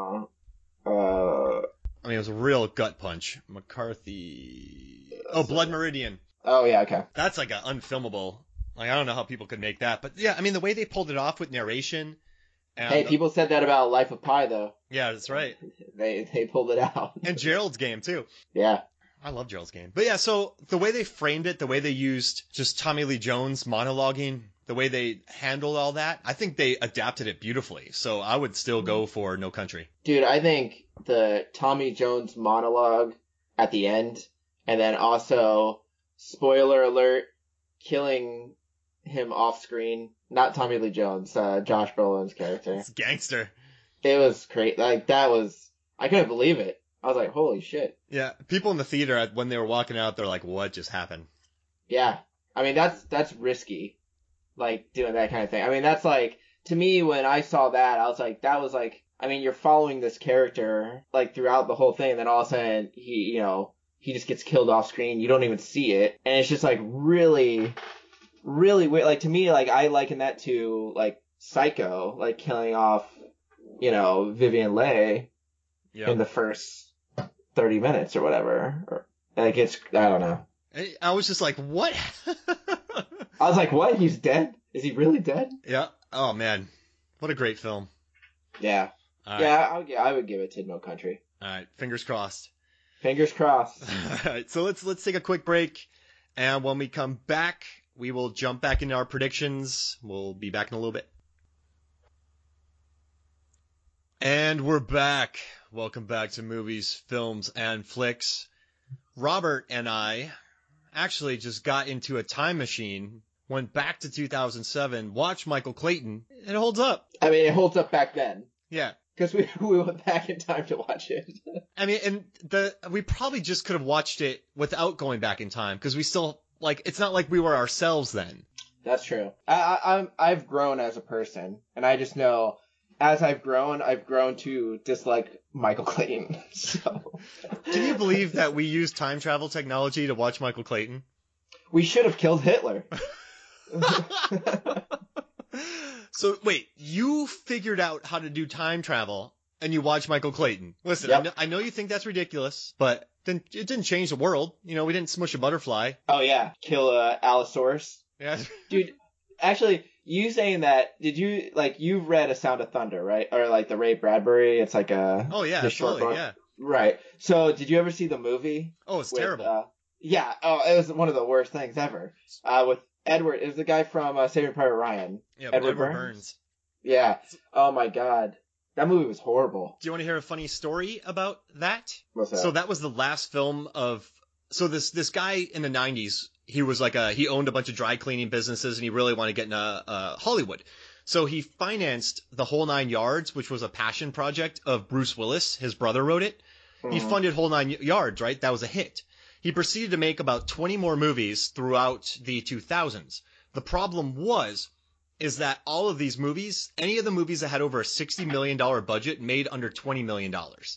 mean, it was a real gut punch. McCarthy. Blood Meridian. Oh yeah, okay. That's like an unfilmable. Like, I don't know how people could make that, but yeah, I mean the way they pulled it off with narration. And, hey, people said that about Life of Pi though. Yeah, that's right. They pulled it out. And Gerald's Game too. Yeah. I love Gerald's Game. But yeah, so the way they framed it, the way they used just Tommy Lee Jones monologuing, the way they handled all that, I think they adapted it beautifully. So I would still go for No Country. Dude, I think the Tommy Jones monologue at the end, and then also, spoiler alert, killing him off screen. Not Tommy Lee Jones, Josh Brolin's character. It's gangster. It was great. Like, I couldn't believe it. I was like, holy shit. Yeah, people in the theater, when they were walking out, they're like, what just happened? Yeah. I mean, that's risky. Like, doing that kind of thing. I mean, that's like, to me, when I saw that, I was like, that was like, I mean, you're following this character, like, throughout the whole thing, and then all of a sudden, he just gets killed off screen, you don't even see it, and it's just, like, really, really weird. Like, to me, like, I liken that to, like, Psycho, like, killing off, Vivien Leigh in the first 30 minutes or whatever. Like, I don't know. I was just like, what? I was like, what? He's dead? Is he really dead? Yeah. Oh, man. What a great film. Yeah. Right. Yeah, I would give it to No Country. All right. Fingers crossed. Fingers crossed. All right. So let's take a quick break. And when we come back, we will jump back into our predictions. We'll be back in a little bit. And we're back. Welcome back to Movies, Films, and Flicks. Robert and I actually just got into a time machine, went back to 2007, watched Michael Clayton. It holds up. I mean, it holds up back then. Yeah. Because we went back in time to watch it. I mean, and we probably just could have watched it without going back in time, because we still, like, it's not like we were ourselves then. That's true. I've grown as a person, and I just know, as I've grown to dislike Michael Clayton. So. Can you believe that we used time travel technology to watch Michael Clayton? We should have killed Hitler. So, wait, you figured out how to do time travel, and you watched Michael Clayton. Listen, yep. I know you think that's ridiculous, but then it didn't change the world. We didn't smush a butterfly. Oh, yeah. Kill Allosaurus. Yeah. Dude, actually, you saying that, did you, like, you've read A Sound of Thunder, right? Or, like, the Ray Bradbury, it's like a... Oh, yeah, absolutely, yeah. Right. So, did you ever see the movie? Oh, it's terrible. Yeah, it was one of the worst things ever. With Edward, it was the guy from Saving Private Ryan. Yeah, Edward Burns. Yeah. Oh, my God. That movie was horrible. Do you want to hear a funny story about that? What's that? So that was the last film of... So this guy in the 90s, he was like he owned a bunch of dry cleaning businesses and he really wanted to get into Hollywood. So he financed The Whole Nine Yards, which was a passion project of Bruce Willis. His brother wrote it. Mm-hmm. He funded Whole Nine Yards, right? That was a hit. He proceeded to make about 20 more movies throughout the 2000s. The problem is that all of these movies, any of the movies that had over a $60 million budget made under $20 million.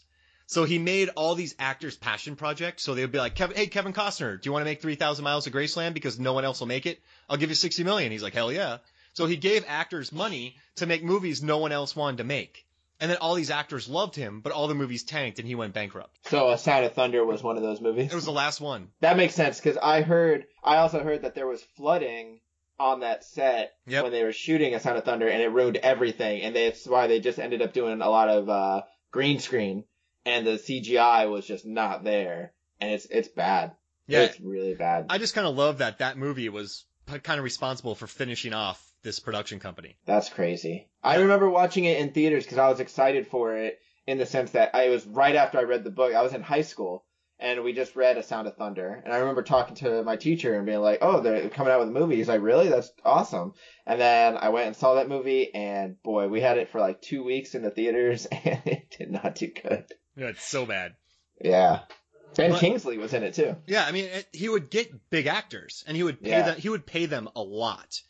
So he made all these actors' passion projects. So they would be like, hey, Kevin Costner, do you want to make 3,000 Miles of Graceland because no one else will make it? I'll give you $60 million. He's like, hell yeah. So he gave actors money to make movies no one else wanted to make. And then all these actors loved him, but all the movies tanked and he went bankrupt. So A Sound of Thunder was one of those movies? It was the last one. That makes sense because I also heard that there was flooding on that set when they were shooting A Sound of Thunder and it ruined everything. And that's why they just ended up doing a lot of green screen. And the CGI was just not there, and it's bad. Yeah, it's really bad. I just kind of love that movie was kind of responsible for finishing off this production company. That's crazy. I remember watching it in theaters because I was excited for it in the sense that it was right after I read the book. I was in high school, and we just read A Sound of Thunder. And I remember talking to my teacher and being like, oh, they're coming out with a movie. He's like, really? That's awesome. And then I went and saw that movie, and boy, we had it for like 2 weeks in the theaters, and it did not do good. Yeah, it's so bad. Yeah. Ben Kingsley was in it too. Yeah, I mean, he would get big actors, and he would pay them. He would pay them a lot.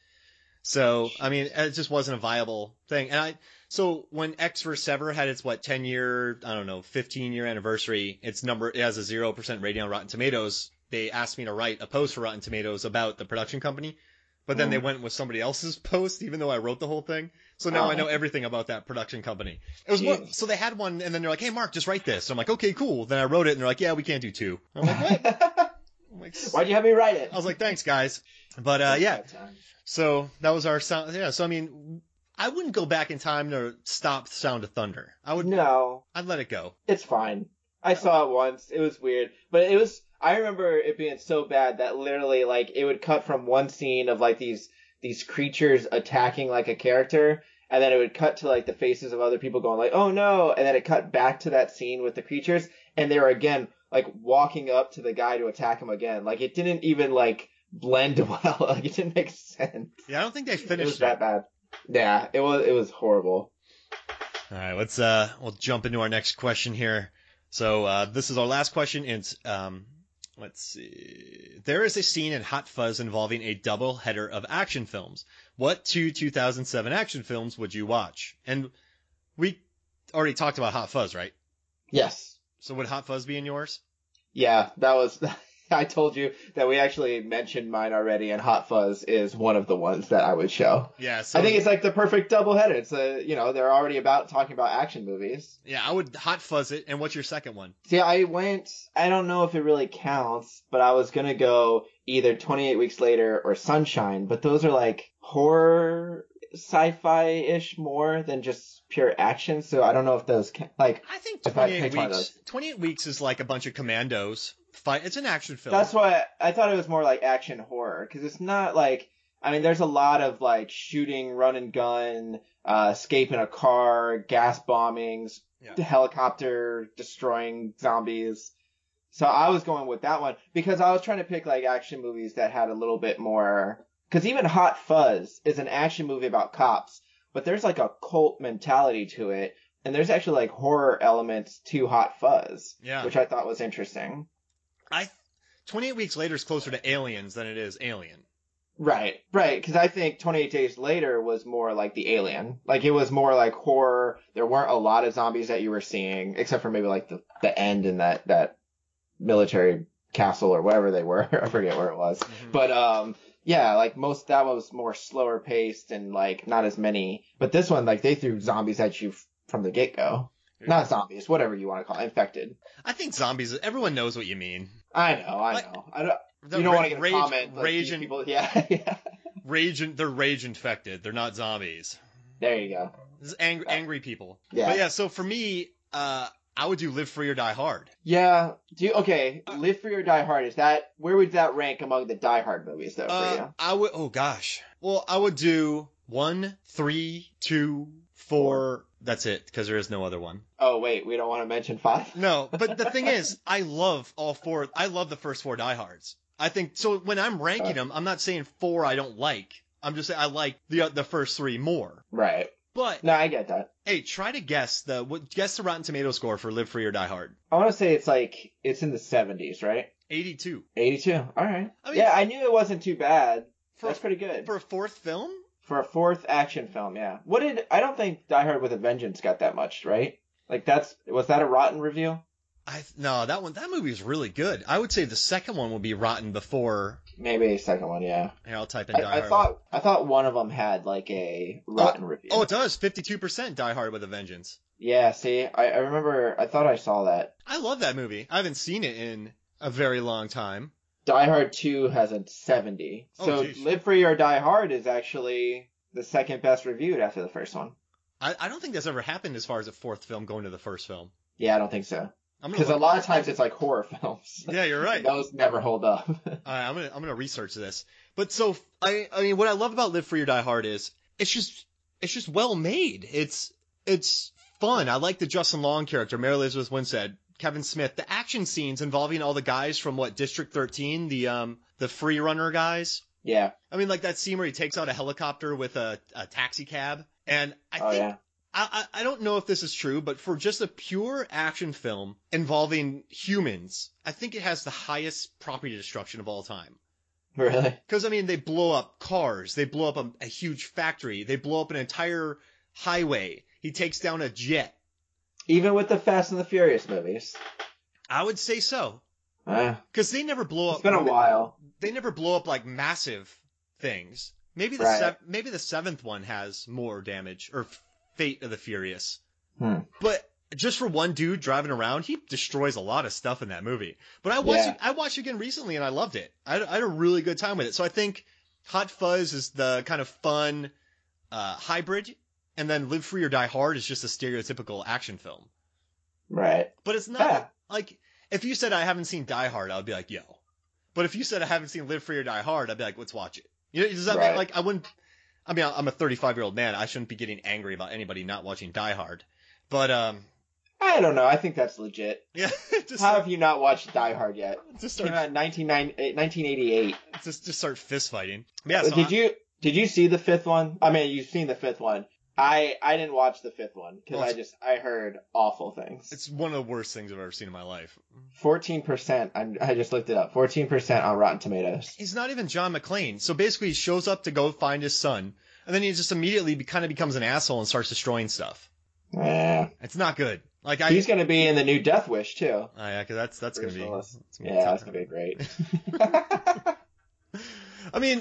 So, I mean, it just wasn't a viable thing. And so when X vs. Ever had its 10-year, 15-year anniversary, it has a 0% rating on Rotten Tomatoes. They asked me to write a post for Rotten Tomatoes about the production company, but then they went with somebody else's post, even though I wrote the whole thing. So now I know everything about that production company. It was so they had one, and then they're like, "Hey, Mark, just write this." So I'm like, "Okay, cool." Then I wrote it, and they're like, "Yeah, we can't do 2." I'm like, "What?" Why'd you have me write it? I was like, "Thanks, guys." But yeah, so that was our sound. Yeah, so I mean, I wouldn't go back in time to stop Sound of Thunder. No. I'd let it go. It's fine. I saw it once. It was weird, but I remember it being so bad that literally, like, it would cut from one scene of like these creatures attacking like a character, and then it would cut to like the faces of other people going like, oh no, and then it cut back to that scene with the creatures, and they were again like walking up to the guy to attack him again. Like, it didn't even like blend well. Like, it didn't make sense. Yeah, I don't think they finished it. Was that bad. Yeah, it was horrible. All right, let's we'll jump into our next question here. So this is our last question. It's let's see. There is a scene in Hot Fuzz involving a double header of action films. What 2007 action films would you watch? And we already talked about Hot Fuzz, right? Yes. So would Hot Fuzz be in yours? Yeah, that was... I told you that we actually mentioned mine already, and Hot Fuzz is one of the ones that I would show. Yeah, so... I think it's like the perfect doubleheader. It's they're already talking about action movies. Yeah, I would Hot Fuzz it. And what's your second one? See, I don't know if it really counts, but I was gonna go either 28 Weeks Later or Sunshine, but those are like horror, sci-fi-ish more than just pure action, so I don't know if those like... I think 28 Weeks is like a bunch of commandos fight. It's an action film. That's why I thought it was more like action horror, because it's not like... I mean, there's a lot of like shooting, run and gun, escaping a car, gas bombings, helicopter destroying zombies. So I was going with that one, because I was trying to pick like action movies that had a little bit more... Because even Hot Fuzz is an action movie about cops, but there's like a cult mentality to it, and there's actually like horror elements to Hot Fuzz, which I thought was interesting. 28 Weeks Later is closer to Aliens than it is Alien. Right, because I think 28 Days Later was more like the Alien. Like, it was more like horror. There weren't a lot of zombies that you were seeing, except for maybe like the end in that military castle or wherever they were. I forget where it was. Mm-hmm. But, yeah, like that was more slower paced and like not as many. But this one, like, they threw zombies at you from the get-go. Not zombies, whatever you want to call it, infected. I think zombies, everyone knows what you mean. I know. You don't want to get a comment. Like, rage and people, yeah. They're rage infected. They're not zombies. There you go. This is angry people. Yeah. But yeah, so for me, I would do Live Free or Die Hard. Yeah. Live Free or Die Hard, where would that rank among the Die Hard movies though for you? I would, oh gosh. Well, I would do 1, 3, 2, 4. That's it, because there is no other one. Oh wait, we don't want to mention 5? No, but the thing is, I love all 4. I love the first 4 Die Hards. I think, so when I'm ranking them, I'm not saying 4 I don't like. I'm just saying I like the first 3 more. Right. But no, I get that. Hey, try to guess the Rotten Tomato score for Live Free or Die Hard. I want to say it's in the 70s, right? 82. 82. All right. I mean, yeah, I knew it wasn't too bad. That's pretty good for a 4th film. For a 4th action film, yeah. I don't think Die Hard with a Vengeance got that much, right? Like was that a rotten review? No, that movie is really good. I would say the second one will be rotten before. Maybe a second one, yeah. Here, I'll type in Die Hard. I thought one of them had like a rotten review. Oh, it does. 52% Die Hard with a Vengeance. Yeah, see, I remember. I thought I saw that. I love that movie. I haven't seen it in a very long time. Die Hard 2 has a 70. So Live Free or Die Hard is actually the second best reviewed after the first one. I don't think that's ever happened as far as a 4th film going to the first film. Yeah, I don't think so. Because a lot of times it's like horror films. Yeah, you're right. Those never hold up. I'm gonna research this. But so I mean, what I love about Live Free or Die Hard is it's just well made. It's fun. I like the Justin Long character, Mary Elizabeth Winstead, Kevin Smith, the action scenes involving all the guys from District 13, the free runner guys. Yeah. I mean, like that scene where he takes out a helicopter with a taxi cab, and I think. Yeah. I don't know if this is true, but for just a pure action film involving humans, I think it has the highest property destruction of all time. Really? Because, I mean, they blow up cars. They blow up a huge factory. They blow up an entire highway. He takes down a jet. Even with the Fast and the Furious movies? I would say so. Because they never blow up. It's been a while. They never blow up, like, massive things. Maybe the 7th one has more damage, or Fate of the Furious. But just for one dude driving around, he destroys a lot of stuff in that movie. But I watched it again recently and I loved it. I had a really good time with it. So I think Hot Fuzz is the kind of fun hybrid, and then Live Free or Die Hard is just a stereotypical action film. Right. But it's not like, if you said I haven't seen Die Hard, I would be like, yo. But if you said I haven't seen Live Free or Die Hard, I'd be like, let's watch it. You know, does that mean, like, I wouldn't. I mean, I'm a 35-year-old man. I shouldn't be getting angry about anybody not watching Die Hard. But, I don't know. I think that's legit. Yeah. How have you not watched Die Hard yet? Just came out in 1988. Just start fist fighting. Yeah. So did you see the 5th one? I mean, you've seen the 5th one. I didn't watch the 5th one because I heard awful things. It's one of the worst things I've ever seen in my life. 14%. I just looked it up. 14% on Rotten Tomatoes. He's not even John McClane. So basically, he shows up to go find his son, and then he just immediately kind of becomes an asshole and starts destroying stuff. Yeah, it's not good. Like he's going to be in the new Death Wish too. Oh yeah, because that's going to be. That's going to be great. I mean,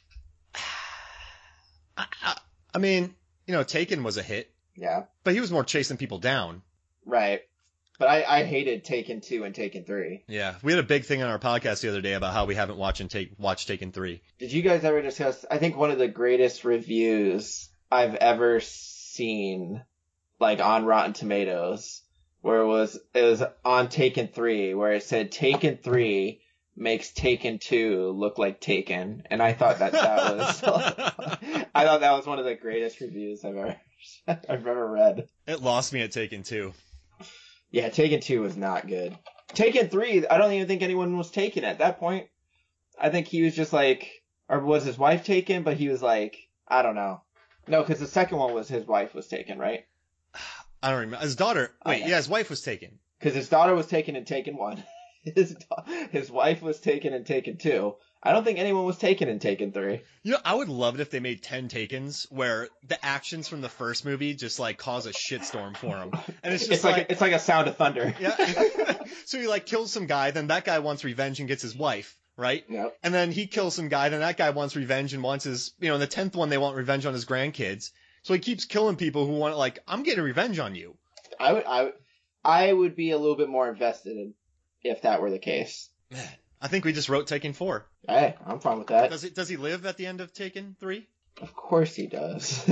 I mean. You know, Taken was a hit. Yeah. But he was more chasing people down. Right. But I hated Taken 2 and Taken 3. Yeah. We had a big thing on our podcast the other day about how we haven't watched Taken 3. Did you guys ever discuss, I think one of the greatest reviews I've ever seen, like on Rotten Tomatoes, where it was on Taken 3, where it said Taken 3 makes Taken 2 look like Taken, and I thought that was I thought that was one of the greatest reviews I've ever read. It lost me at Taken 2. Yeah, Taken 2 was not good. Taken 3, I don't even think anyone was taken at that point. I think he was just like, or was his wife taken? But he was like, I don't know. No, because the second one was his wife was taken, right? I don't remember. His daughter. Wait, yeah, his wife was taken. Because his daughter was taken in Taken 1. His wife was taken in Taken 2. I don't think anyone was taken in Taken 3. You know, I would love it if they made 10 Takens where the actions from the first movie just like cause a shitstorm for him, and it's just it's like a Sound of Thunder. Yeah. So he like kills some guy, then that guy wants revenge and gets his wife, right? Yep. And then he kills some guy, then that guy wants revenge and wants his, you know, in the 10th one they want revenge on his grandkids. So he keeps killing people who want, like, I'm getting revenge on you. I would be a little bit more invested in if that were the case. Man, I think we just wrote Taken 4. Hey, I'm fine with that. Does he live at the end of Taken 3? Of course he does.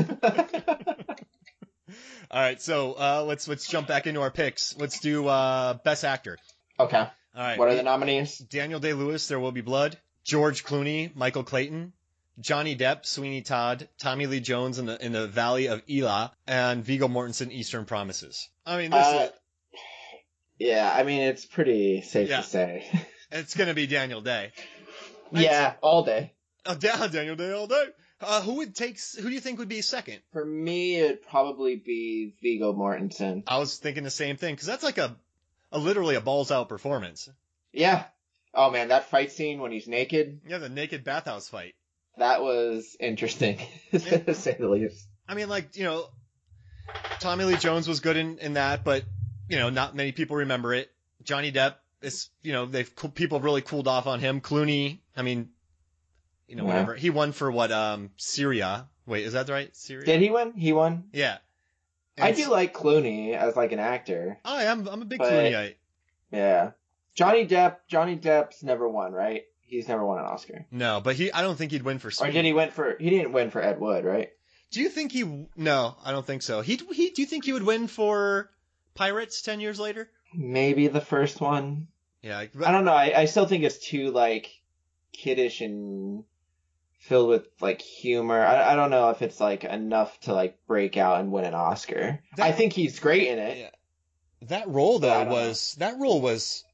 All right, so let's jump back into our picks. Let's do Best Actor. Okay. All right. What are the nominees? Daniel Day-Lewis, There Will Be Blood. George Clooney, Michael Clayton. Johnny Depp, Sweeney Todd. Tommy Lee Jones in the Valley of Elah. And Viggo Mortensen, Eastern Promises. I mean, this is... Yeah, I mean, it's pretty safe to say. It's going to be Daniel Day. Yeah, all day. Oh, Daniel Day all day. Who do you think would be second? For me, it'd probably be Viggo Mortensen. I was thinking the same thing, because that's like a literally a balls-out performance. Yeah. Oh, man, that fight scene when he's naked. Yeah, the naked bathhouse fight. That was interesting, to say the least. I mean, like, Tommy Lee Jones was good in that, but, not many people remember it. Johnny Depp, people really cooled off on him. Clooney, I mean, whatever. He won for what, Syria. Wait, is that right? Syria? Did he win? He won? Yeah. And I do like Clooney as like an actor. Oh, I'm a big Clooneyite. Yeah. Johnny Depp's never won, right? He's never won an Oscar. No, but I don't think he'd win for Sweeney. Or he didn't win for Ed Wood, right? Do you think no, I don't think so. Do you think he would win for Pirates 10 years later? Maybe the first one. Yeah. I don't know. I still think it's too, like, kiddish and filled with, like, humor. I don't know if it's, like, enough to, like, break out and win an Oscar. I think he's great in it. Yeah. That role, though, was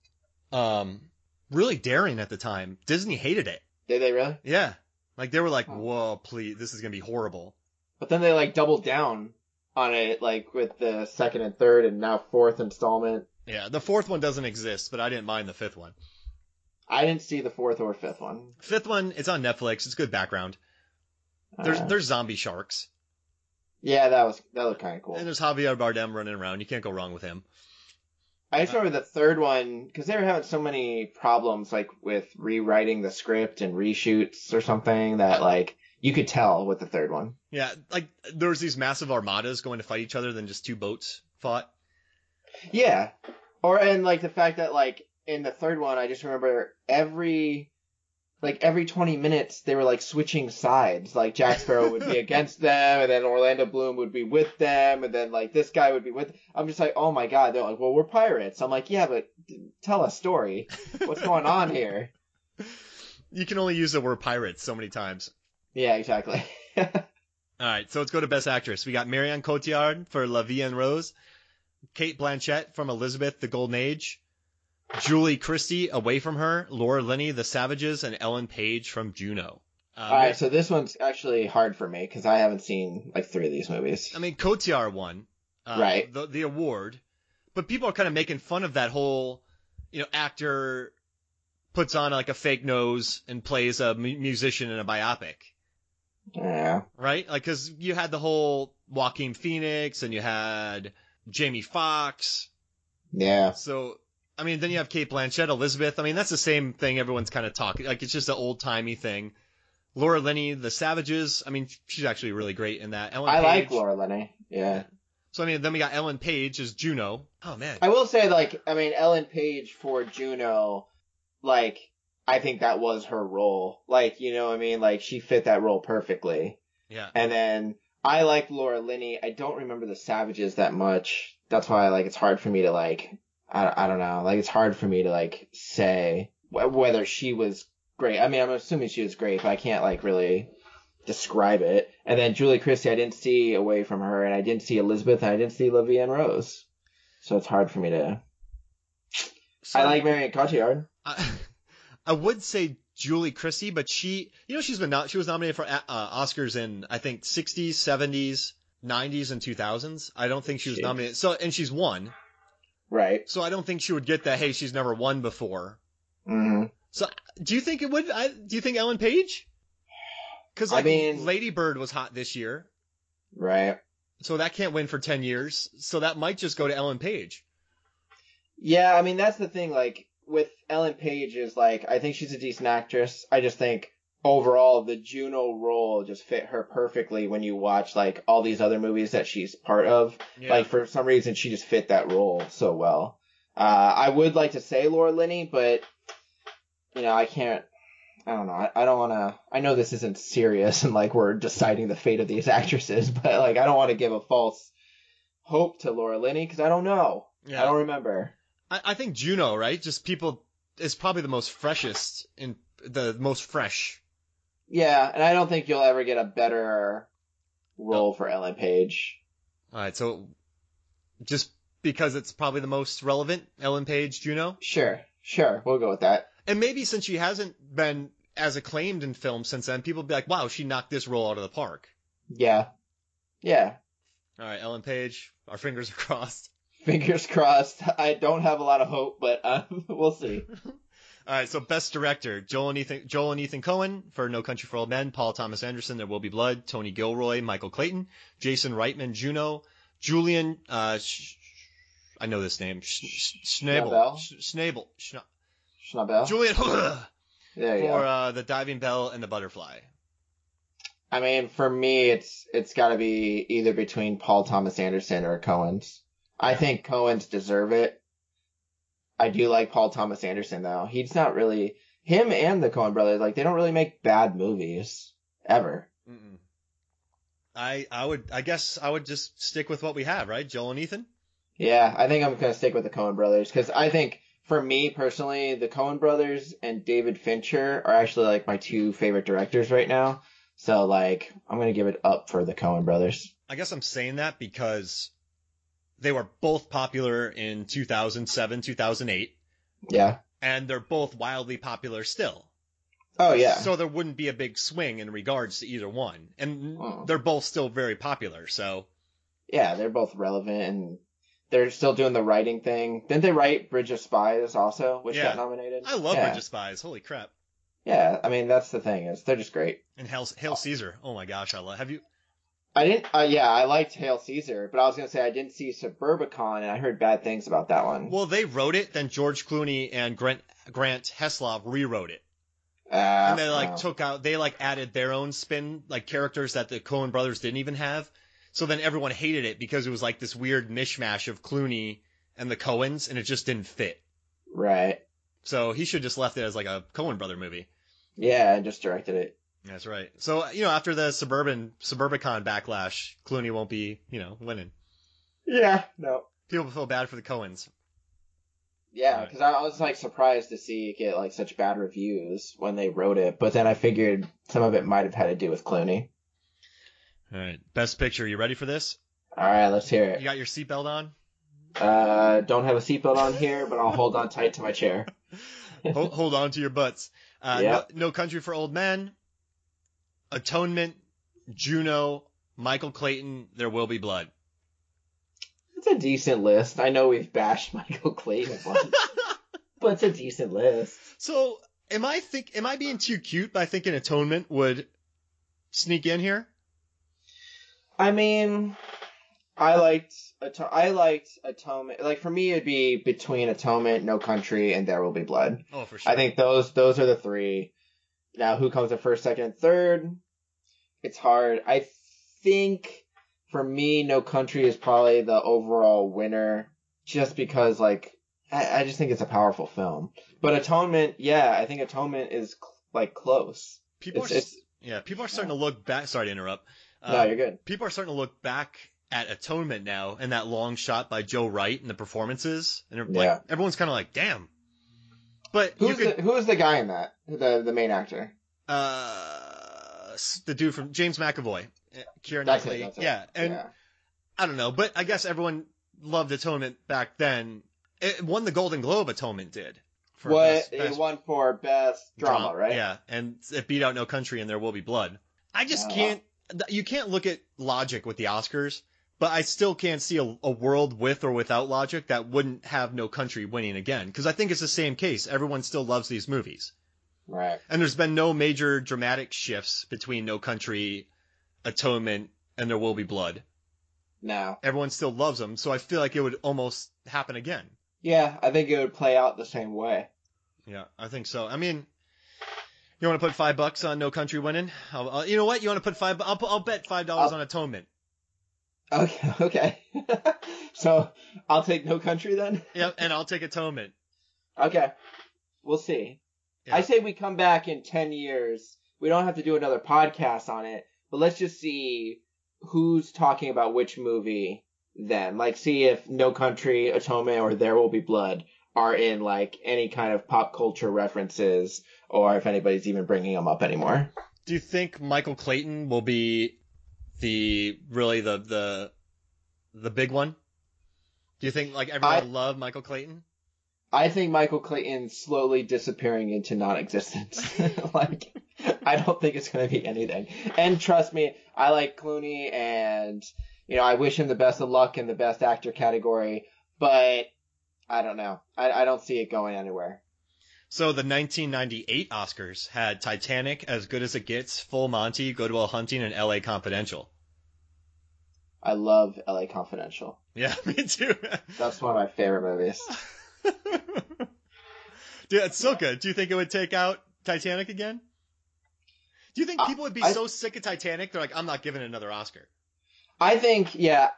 really daring at the time. Disney hated it. Did they really? Yeah. Like, they were like, whoa, please, this is going to be horrible. But then they, like, doubled down on it, like, with the second and third and now fourth installment. Yeah, the fourth one doesn't exist, but I didn't mind the fifth one. I didn't see the fourth or fifth one. Fifth one, it's on Netflix. It's good background. There's zombie sharks. Yeah, that looked kind of cool. And there's Javier Bardem running around. You can't go wrong with him. I just remember the third one, because they were having so many problems, like, with rewriting the script and reshoots or something that, like, you could tell with the third one. Yeah, like, there was these massive armadas going to fight each other, then just two boats fought. Yeah. And, like, the fact that, like, in the third one, I just remember every 20 minutes, they were, like, switching sides. Like, Jack Sparrow would be against them, and then Orlando Bloom would be with them, and then, like, this guy would be with... I'm just like, oh my god. They're like, well, we're pirates. I'm like, yeah, but tell a story. What's going on here? You can only use the word pirates so many times. Yeah, exactly. All right, so let's go to Best Actress. We got Marion Cotillard for La Vie en Rose, Cate Blanchett from Elizabeth, The Golden Age, Julie Christie, Away from Her, Laura Linney, The Savages, and Ellen Page from Juno. All right, so this one's actually hard for me because I haven't seen like 3 of these movies. I mean, Cotillard won right. the award, but people are kind of making fun of that whole, actor puts on like a fake nose and plays a musician in a biopic. Yeah. Right? Like, because you had the whole Joaquin Phoenix and you had Jamie Foxx. Yeah. So, I mean, then you have Cate Blanchett, Elizabeth. I mean, that's the same thing everyone's kind of talking. Like, it's just an old-timey thing. Laura Linney, The Savages. I mean, she's actually really great in that. I like Laura Linney. Yeah. So, I mean, then we got Ellen Page as Juno. Oh, man. I will say, like, I mean, Ellen Page for Juno, like, I think that was her role. Like, you know what I mean? Like, she fit that role perfectly. Yeah. And then I like Laura Linney. I don't remember The Savages that much. That's why, like, it's hard for me to, like, I don't know. Like, it's hard for me to, like, say whether she was great. I mean, I'm assuming she was great, but I can't, like, really describe it. And then Julie Christie, I didn't see Away from Her, and I didn't see Elizabeth, and I didn't see La Vie en Rose. So it's hard for me to... I like Marion Cotillard. I would say Julie Christie, but she was nominated for Oscars in, I think, 60s, 70s, 90s, and 2000s. I don't think she was nominated. So, and she's won. Right. So I don't think she would get that, hey, she's never won before. Mm-hmm. So do you think it would, do you think Ellen Page? Because, like, I mean, Lady Bird was hot this year. Right. So that can't win for 10 years. So that might just go to Ellen Page. Yeah, I mean, that's the thing, like, with Ellen Page is, like, I think she's a decent actress. I just think overall the Juno role just fit her perfectly when you watch, like, all these other movies that she's part of. Yeah. Like, for some reason, she just fit that role so well. I would like to say Laura Linney, but I can't. I don't know. I don't want to. I know this isn't serious and like we're deciding the fate of these actresses, but like I don't want to give a false hope to Laura Linney because I don't know. Yeah. I don't remember. I think Juno, right? Just people is probably the most freshest in the most fresh. Yeah, and I don't think you'll ever get a better role for Ellen Page. All right, so just because it's probably the most relevant, Ellen Page, Juno? Sure, we'll go with that. And maybe since she hasn't been as acclaimed in film since then, people will be like, wow, she knocked this role out of the park. Yeah. All right, Ellen Page, our fingers are crossed. Fingers crossed. I don't have a lot of hope, but we'll see. All right, so Best Director, Joel and Ethan Coen for No Country for Old Men, Paul Thomas Anderson, There Will Be Blood, Tony Gilroy, Michael Clayton, Jason Reitman, Juno, Julian, I know this name, Schnabel. Julian for The Diving Bell and The Butterfly. I mean, for me, it's got to be either between Paul Thomas Anderson or Coen's. I think Coen's deserve it. I do like Paul Thomas Anderson, though. He's not really... Him and the Coen brothers, like, they don't really make bad movies. Ever. Mm-mm. I guess I would just stick with what we have, right? Joel and Ethan? Yeah, I think I'm going to stick with the Coen brothers, because I think, for me, personally, the Coen brothers and David Fincher are actually, like, my two favorite directors right now. So, like, I'm going to give it up for the Coen brothers. I guess I'm saying that because... they were both popular in 2007, 2008. Yeah. And they're both wildly popular still. Oh, yeah. So there wouldn't be a big swing in regards to either one. And they're both still very popular, so... yeah, they're both relevant, and they're still doing the writing thing. Didn't they write Bridge of Spies also, which got nominated? I love Bridge of Spies. Holy crap. Yeah, I mean, that's the thing, is they're just great. And Hail Caesar. Oh my gosh, have you... I didn't. I liked Hail Caesar, but I was gonna say I didn't see Suburbicon, and I heard bad things about that one. Well, they wrote it, then George Clooney and Grant Heslov rewrote it, and they added their own spin, like characters that the Coen brothers didn't even have. So then everyone hated it because it was like this weird mishmash of Clooney and the Coens, and it just didn't fit. Right. So he should just left it as like a Coen brother movie. Yeah, and just directed it. That's right. So, after the Suburbicon backlash, Clooney won't be, winning. Yeah, no. People feel bad for the Coens. Yeah, because I was, like, surprised to see it get, like, such bad reviews when they wrote it, but then I figured some of it might have had to do with Clooney. All right. Best Picture. You ready for this? All right, let's hear it. You got your seatbelt on? Don't have a seatbelt on here, but I'll hold on tight to my chair. hold on to your butts. Yep. No Country for Old Men. Atonement, Juno, Michael Clayton, There Will Be Blood. It's a decent list. I know we've bashed Michael Clayton a bunch, but it's a decent list. So, am I being too cute by thinking Atonement would sneak in here? I mean, I liked Atonement. Like, for me, it'd be between Atonement, No Country, and There Will Be Blood. Oh, for sure. I think those are the three. Now, who comes in first, second, and third? It's hard. I think, for me, No Country is probably the overall winner, just because, like, I just think it's a powerful film. But Atonement, I think Atonement is, like, close. People are starting to look back. Sorry to interrupt. No, you're good. People are starting to look back at Atonement now, and that long shot by Joe Wright and the performances, and everyone's kind of like, damn. But who is the guy in that? The main actor? The dude from James McAvoy, Keira Knightley. I don't know, but I guess everyone loved Atonement back then. It won the Golden Globe. Atonement did. It won for best drama, right? Yeah, and it beat out No Country and There Will Be Blood. I just can't. You can't look at logic with the Oscars. But I still can't see a world with or without logic that wouldn't have No Country winning again. Because I think it's the same case. Everyone still loves these movies. Right. And there's been no major dramatic shifts between No Country, Atonement, and There Will Be Blood. No. Everyone still loves them, so I feel like it would almost happen again. Yeah, I think it would play out the same way. Yeah, I think so. I mean, you want to put $5 on No Country winning? You know what? You want to put $5? I'll bet $5 on Atonement. Okay. So I'll take No Country then? Yep, and I'll take Atonement. Okay. We'll see. Yeah. I say we come back in 10 years. We don't have to do another podcast on it, but let's just see who's talking about which movie then. Like, see if No Country, Atonement, or There Will Be Blood are in, like, any kind of pop culture references, or if anybody's even bringing them up anymore. Do you think Michael Clayton will be the big one? Do you think, like, everyone will love Michael Clayton? I think Michael Clayton's slowly disappearing into non-existence. Like, I don't think it's going to be anything. And trust me, I like Clooney, and, you know, I wish him the best of luck in the best actor category, but I don't know. I don't see it going anywhere. So the 1998 Oscars had Titanic, As Good as It Gets, Full Monty, Good Will Hunting, and L.A. Confidential. I love L.A. Confidential. Yeah, me too. That's one of my favorite movies. Dude, it's so good. Do you think it would take out Titanic again? Do you think people would be so sick of Titanic, they're like, I'm not giving it another Oscar? I think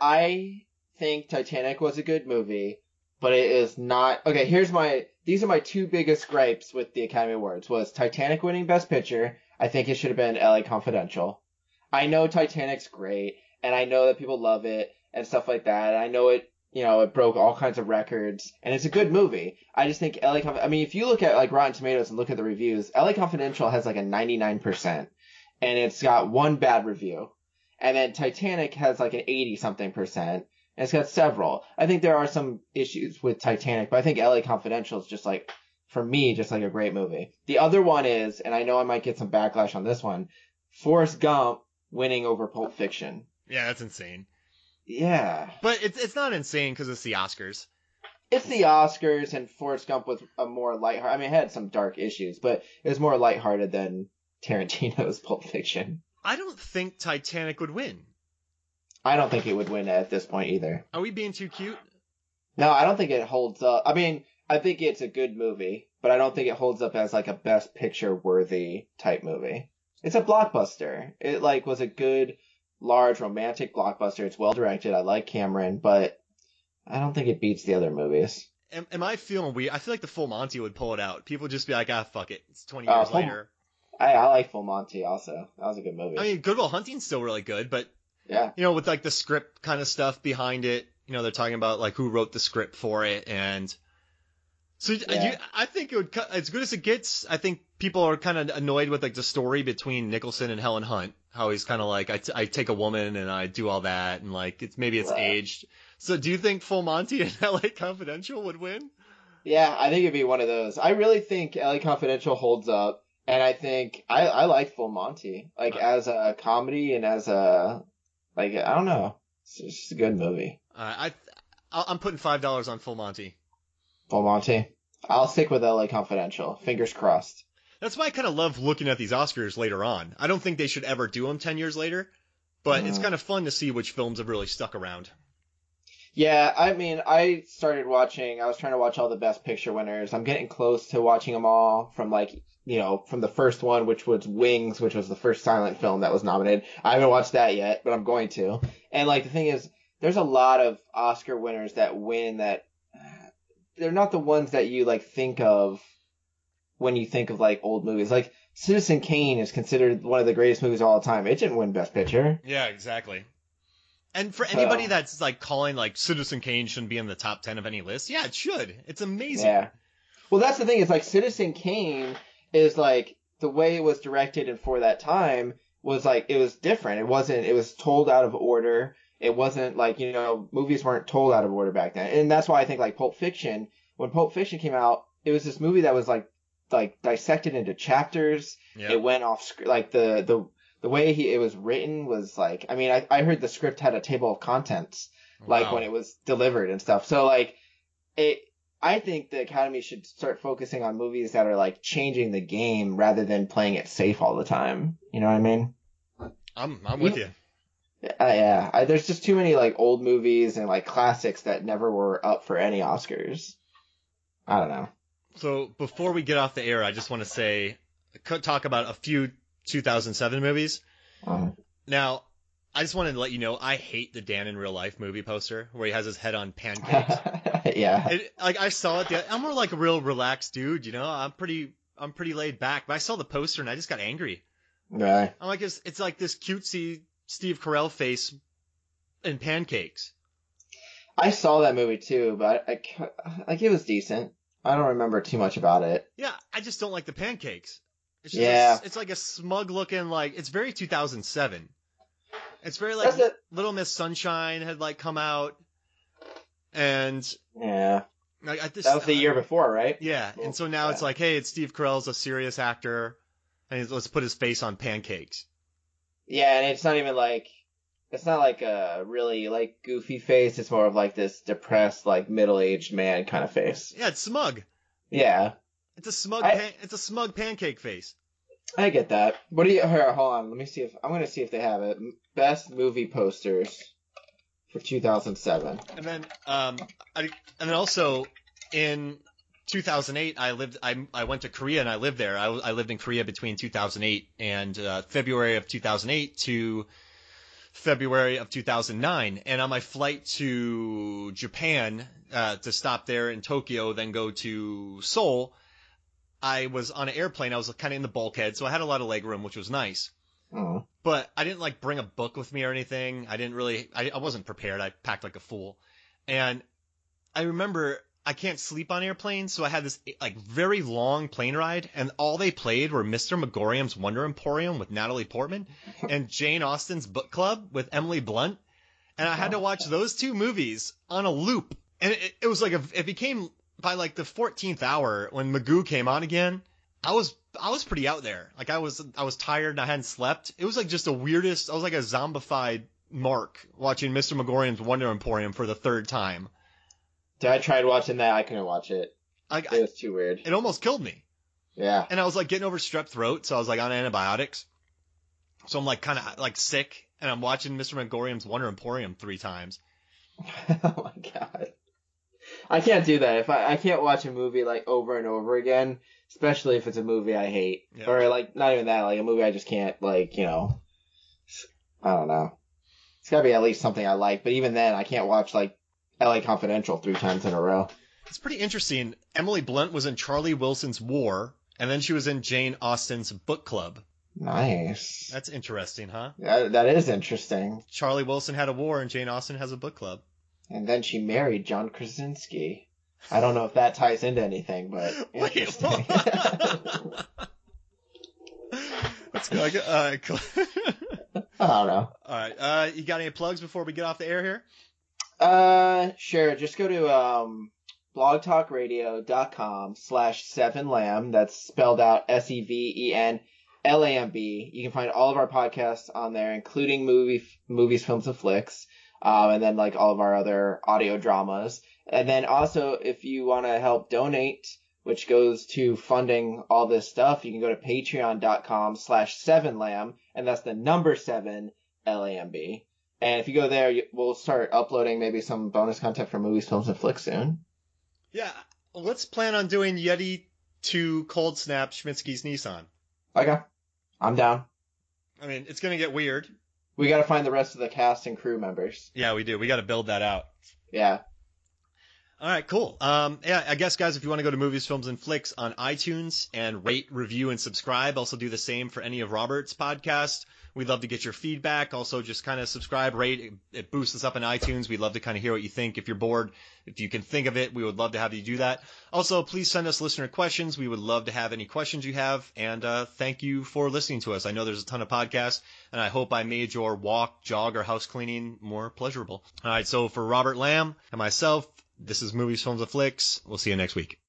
Titanic was a good movie, but it is not... Okay, these are my two biggest gripes with the Academy Awards, was Titanic winning Best Picture. I think it should have been L.A. Confidential. I know Titanic's great, and I know that people love it, and stuff like that, and I know it, you know, it broke all kinds of records, and it's a good movie. I just think I mean, if you look at, like, Rotten Tomatoes and look at the reviews, L.A. Confidential has, like, a 99%, and it's got one bad review. And then Titanic has, like, an 80-something%, and it's got several. I think there are some issues with Titanic, but I think L.A. Confidential is just, like, for me, just, like, a great movie. The other one is, and I know I might get some backlash on this one, Forrest Gump winning over Pulp Fiction. Yeah, that's insane. Yeah. But it's not insane because it's the Oscars. It's the Oscars, and Forrest Gump was a more lighthearted... I mean, it had some dark issues, but it was more lighthearted than Tarantino's Pulp Fiction. I don't think Titanic would win. I don't think it would win at this point either. Are we being too cute? No, I don't think it holds up. I mean, I think it's a good movie, but I don't think it holds up as, like, a Best Picture worthy type movie. It's a blockbuster. It, like, was a good... large romantic blockbuster. It's well directed. I like Cameron, but I don't think it beats the other movies. Am I feeling weird? I feel like the Full Monty would pull it out. People would just be like, fuck it. It's 20 years later. I like Full Monty also. That was a good movie. I mean, Good Will Hunting's still really good, but yeah, you know, with like the script kind of stuff behind it, you know, they're talking about like who wrote the script for it, and so I think it would, as good as it gets. I think people are kind of annoyed with like the story between Nicholson and Helen Hunt. How he's kind of like, I take a woman and I do all that, and like it's aged. So do you think Full Monty and L.A. Confidential would win? Yeah, I think it'd be one of those. I really think L.A. Confidential holds up, and I think I like Full Monty, like as a comedy and as a, like, I don't know, it's just a good movie. I'm putting $5 on Full Monty. Full Monty. I'll stick with L.A. Confidential. Fingers crossed. That's why I kind of love looking at these Oscars later on. I don't think they should ever do them 10 years later, but it's kind of fun to see which films have really stuck around. Yeah, I mean, I was trying to watch all the Best Picture winners. I'm getting close to watching them all from, like, you know, from the first one, which was Wings, which was the first silent film that was nominated. I haven't watched that yet, but I'm going to. And, like, the thing is, there's a lot of Oscar winners that win that they're not the ones that you, like, think of when you think of, like, old movies. Like, Citizen Kane is considered one of the greatest movies of all time. It didn't win Best Picture. Yeah, exactly. And for anybody that's, like, calling, like, Citizen Kane shouldn't be in the top 10 of any list, yeah, it should. It's amazing. Yeah. Well, that's the thing. Is, like, Citizen Kane is, like, the way it was directed and for that time was, like, it was different. It was told out of order. It wasn't, like, you know, movies weren't told out of order back then. And that's why I think, like, Pulp Fiction, when Pulp Fiction came out, it was this movie that was, like dissected into chapters. Yep. It went off, like, the way it was written was, like, I mean, I heard the script had a table of contents, like, when it was delivered and stuff. So, like, I think the Academy should start focusing on movies that are, like, changing the game rather than playing it safe all the time. You know what I mean? I'm with you. Yeah. There's just too many, like, old movies and, like, classics that never were up for any Oscars. I don't know. So before we get off the air, I just want to talk about a few 2007 movies. Now, I just wanted to let you know, I hate the Dan in Real Life movie poster where he has his head on pancakes. Yeah. Like, I saw it. I'm more like a real relaxed dude, you know? I'm pretty I'm pretty laid back. But I saw the poster and I just got angry. Right. I'm like, it's like this cutesy Steve Carell face in pancakes. I saw that movie too, but like it was decent. I don't remember too much about it. Yeah, I just don't like the pancakes. It's just it's like a smug looking, like, it's very 2007. It's very like Little Miss Sunshine had like come out, and yeah, like that was the year before, right? Yeah, and so now it's like, hey, it's Steve Carell's a serious actor, and let's put his face on pancakes. Yeah, and it's not even like, it's not like a really like goofy face. It's more of like this depressed, like middle-aged man kind of face. Yeah, it's smug. Yeah, it's a smug pancake face. I get that. What do you? Here, hold on. Let me see if I'm gonna see if they have it. Best movie posters for 2007. And then also in 2008, I went to Korea and I lived there. I lived in Korea between 2008 and February of 2008 to February of 2009. And on my flight to Japan to stop there in Tokyo, then go to Seoul, I was on an airplane. I was kind of in the bulkhead, so I had a lot of leg room, which was nice. Oh. But I didn't like bring a book with me or anything. I wasn't prepared. I packed like a fool. And I remember I can't sleep on airplanes, so I had this like very long plane ride, and all they played were Mr. Megorium's Wonder Emporium with Natalie Portman and Jane Austen's Book Club with Emily Blunt. And I had to watch those two movies on a loop. And it was like it became, by like the 14th hour when Magoo came on again, I was pretty out there. Like I was tired and I hadn't slept. It was like just the weirdest. I was like a zombified Mark watching Mr. Megorium's Wonder Emporium for the third time. I tried watching that. I couldn't watch it. It was too weird. It almost killed me. Yeah. And I was like getting over strep throat, so I was like on antibiotics. So I'm like kind of like sick, and I'm watching Mr. Megorium's Wonder Emporium 3 times. Oh my god. I can't do that. If I can't watch a movie like over and over again, especially if it's a movie I hate. Yeah. Or like not even that, like a movie I just can't, like, you know, I don't know. It's gotta be at least something I like, but even then I can't watch like LA Confidential 3 times in a row. It's pretty interesting. Emily Blunt was in Charlie Wilson's War, and then she was in Jane Austen's Book Club. Nice. That's interesting, huh? Yeah, that is interesting. Charlie Wilson had a war and Jane Austen has a book club. And then she married John Krasinski. I don't know if that ties into anything, but interesting. Let's go. I don't know. All right. You got any plugs before we get off the air here? Sure. Just go to blogtalkradio.com/7lamb. That's spelled out SEVENLAMB. You can find all of our podcasts on there, including movies, films, and flicks. And then like all of our other audio dramas. And then also, if you want to help donate, which goes to funding all this stuff, you can go to patreon.com/7lamb, and that's the number 7 LAMB. And if you go there, we'll start uploading maybe some bonus content for movies, films, and flicks soon. Yeah, let's plan on doing Yeti to Cold Snap Schmitzky's Nissan. Okay, I'm down. I mean, it's gonna get weird. We got to find the rest of the cast and crew members. Yeah, we do. We got to build that out. Yeah. All right, cool. Yeah, I guess, guys, if you want to go to Movies, Films, and Flicks on iTunes and rate, review, and subscribe, also do the same for any of Robert's podcasts. We'd love to get your feedback. Also, just kind of subscribe, rate. It boosts us up in iTunes. We'd love to kind of hear what you think. If you're bored, if you can think of it, we would love to have you do that. Also, please send us listener questions. We would love to have any questions you have. And thank you for listening to us. I know there's a ton of podcasts, and I hope I made your walk, jog, or house cleaning more pleasurable. All right, so for Robert Lamb and myself, this is Movies, Films, and Flicks. We'll see you next week.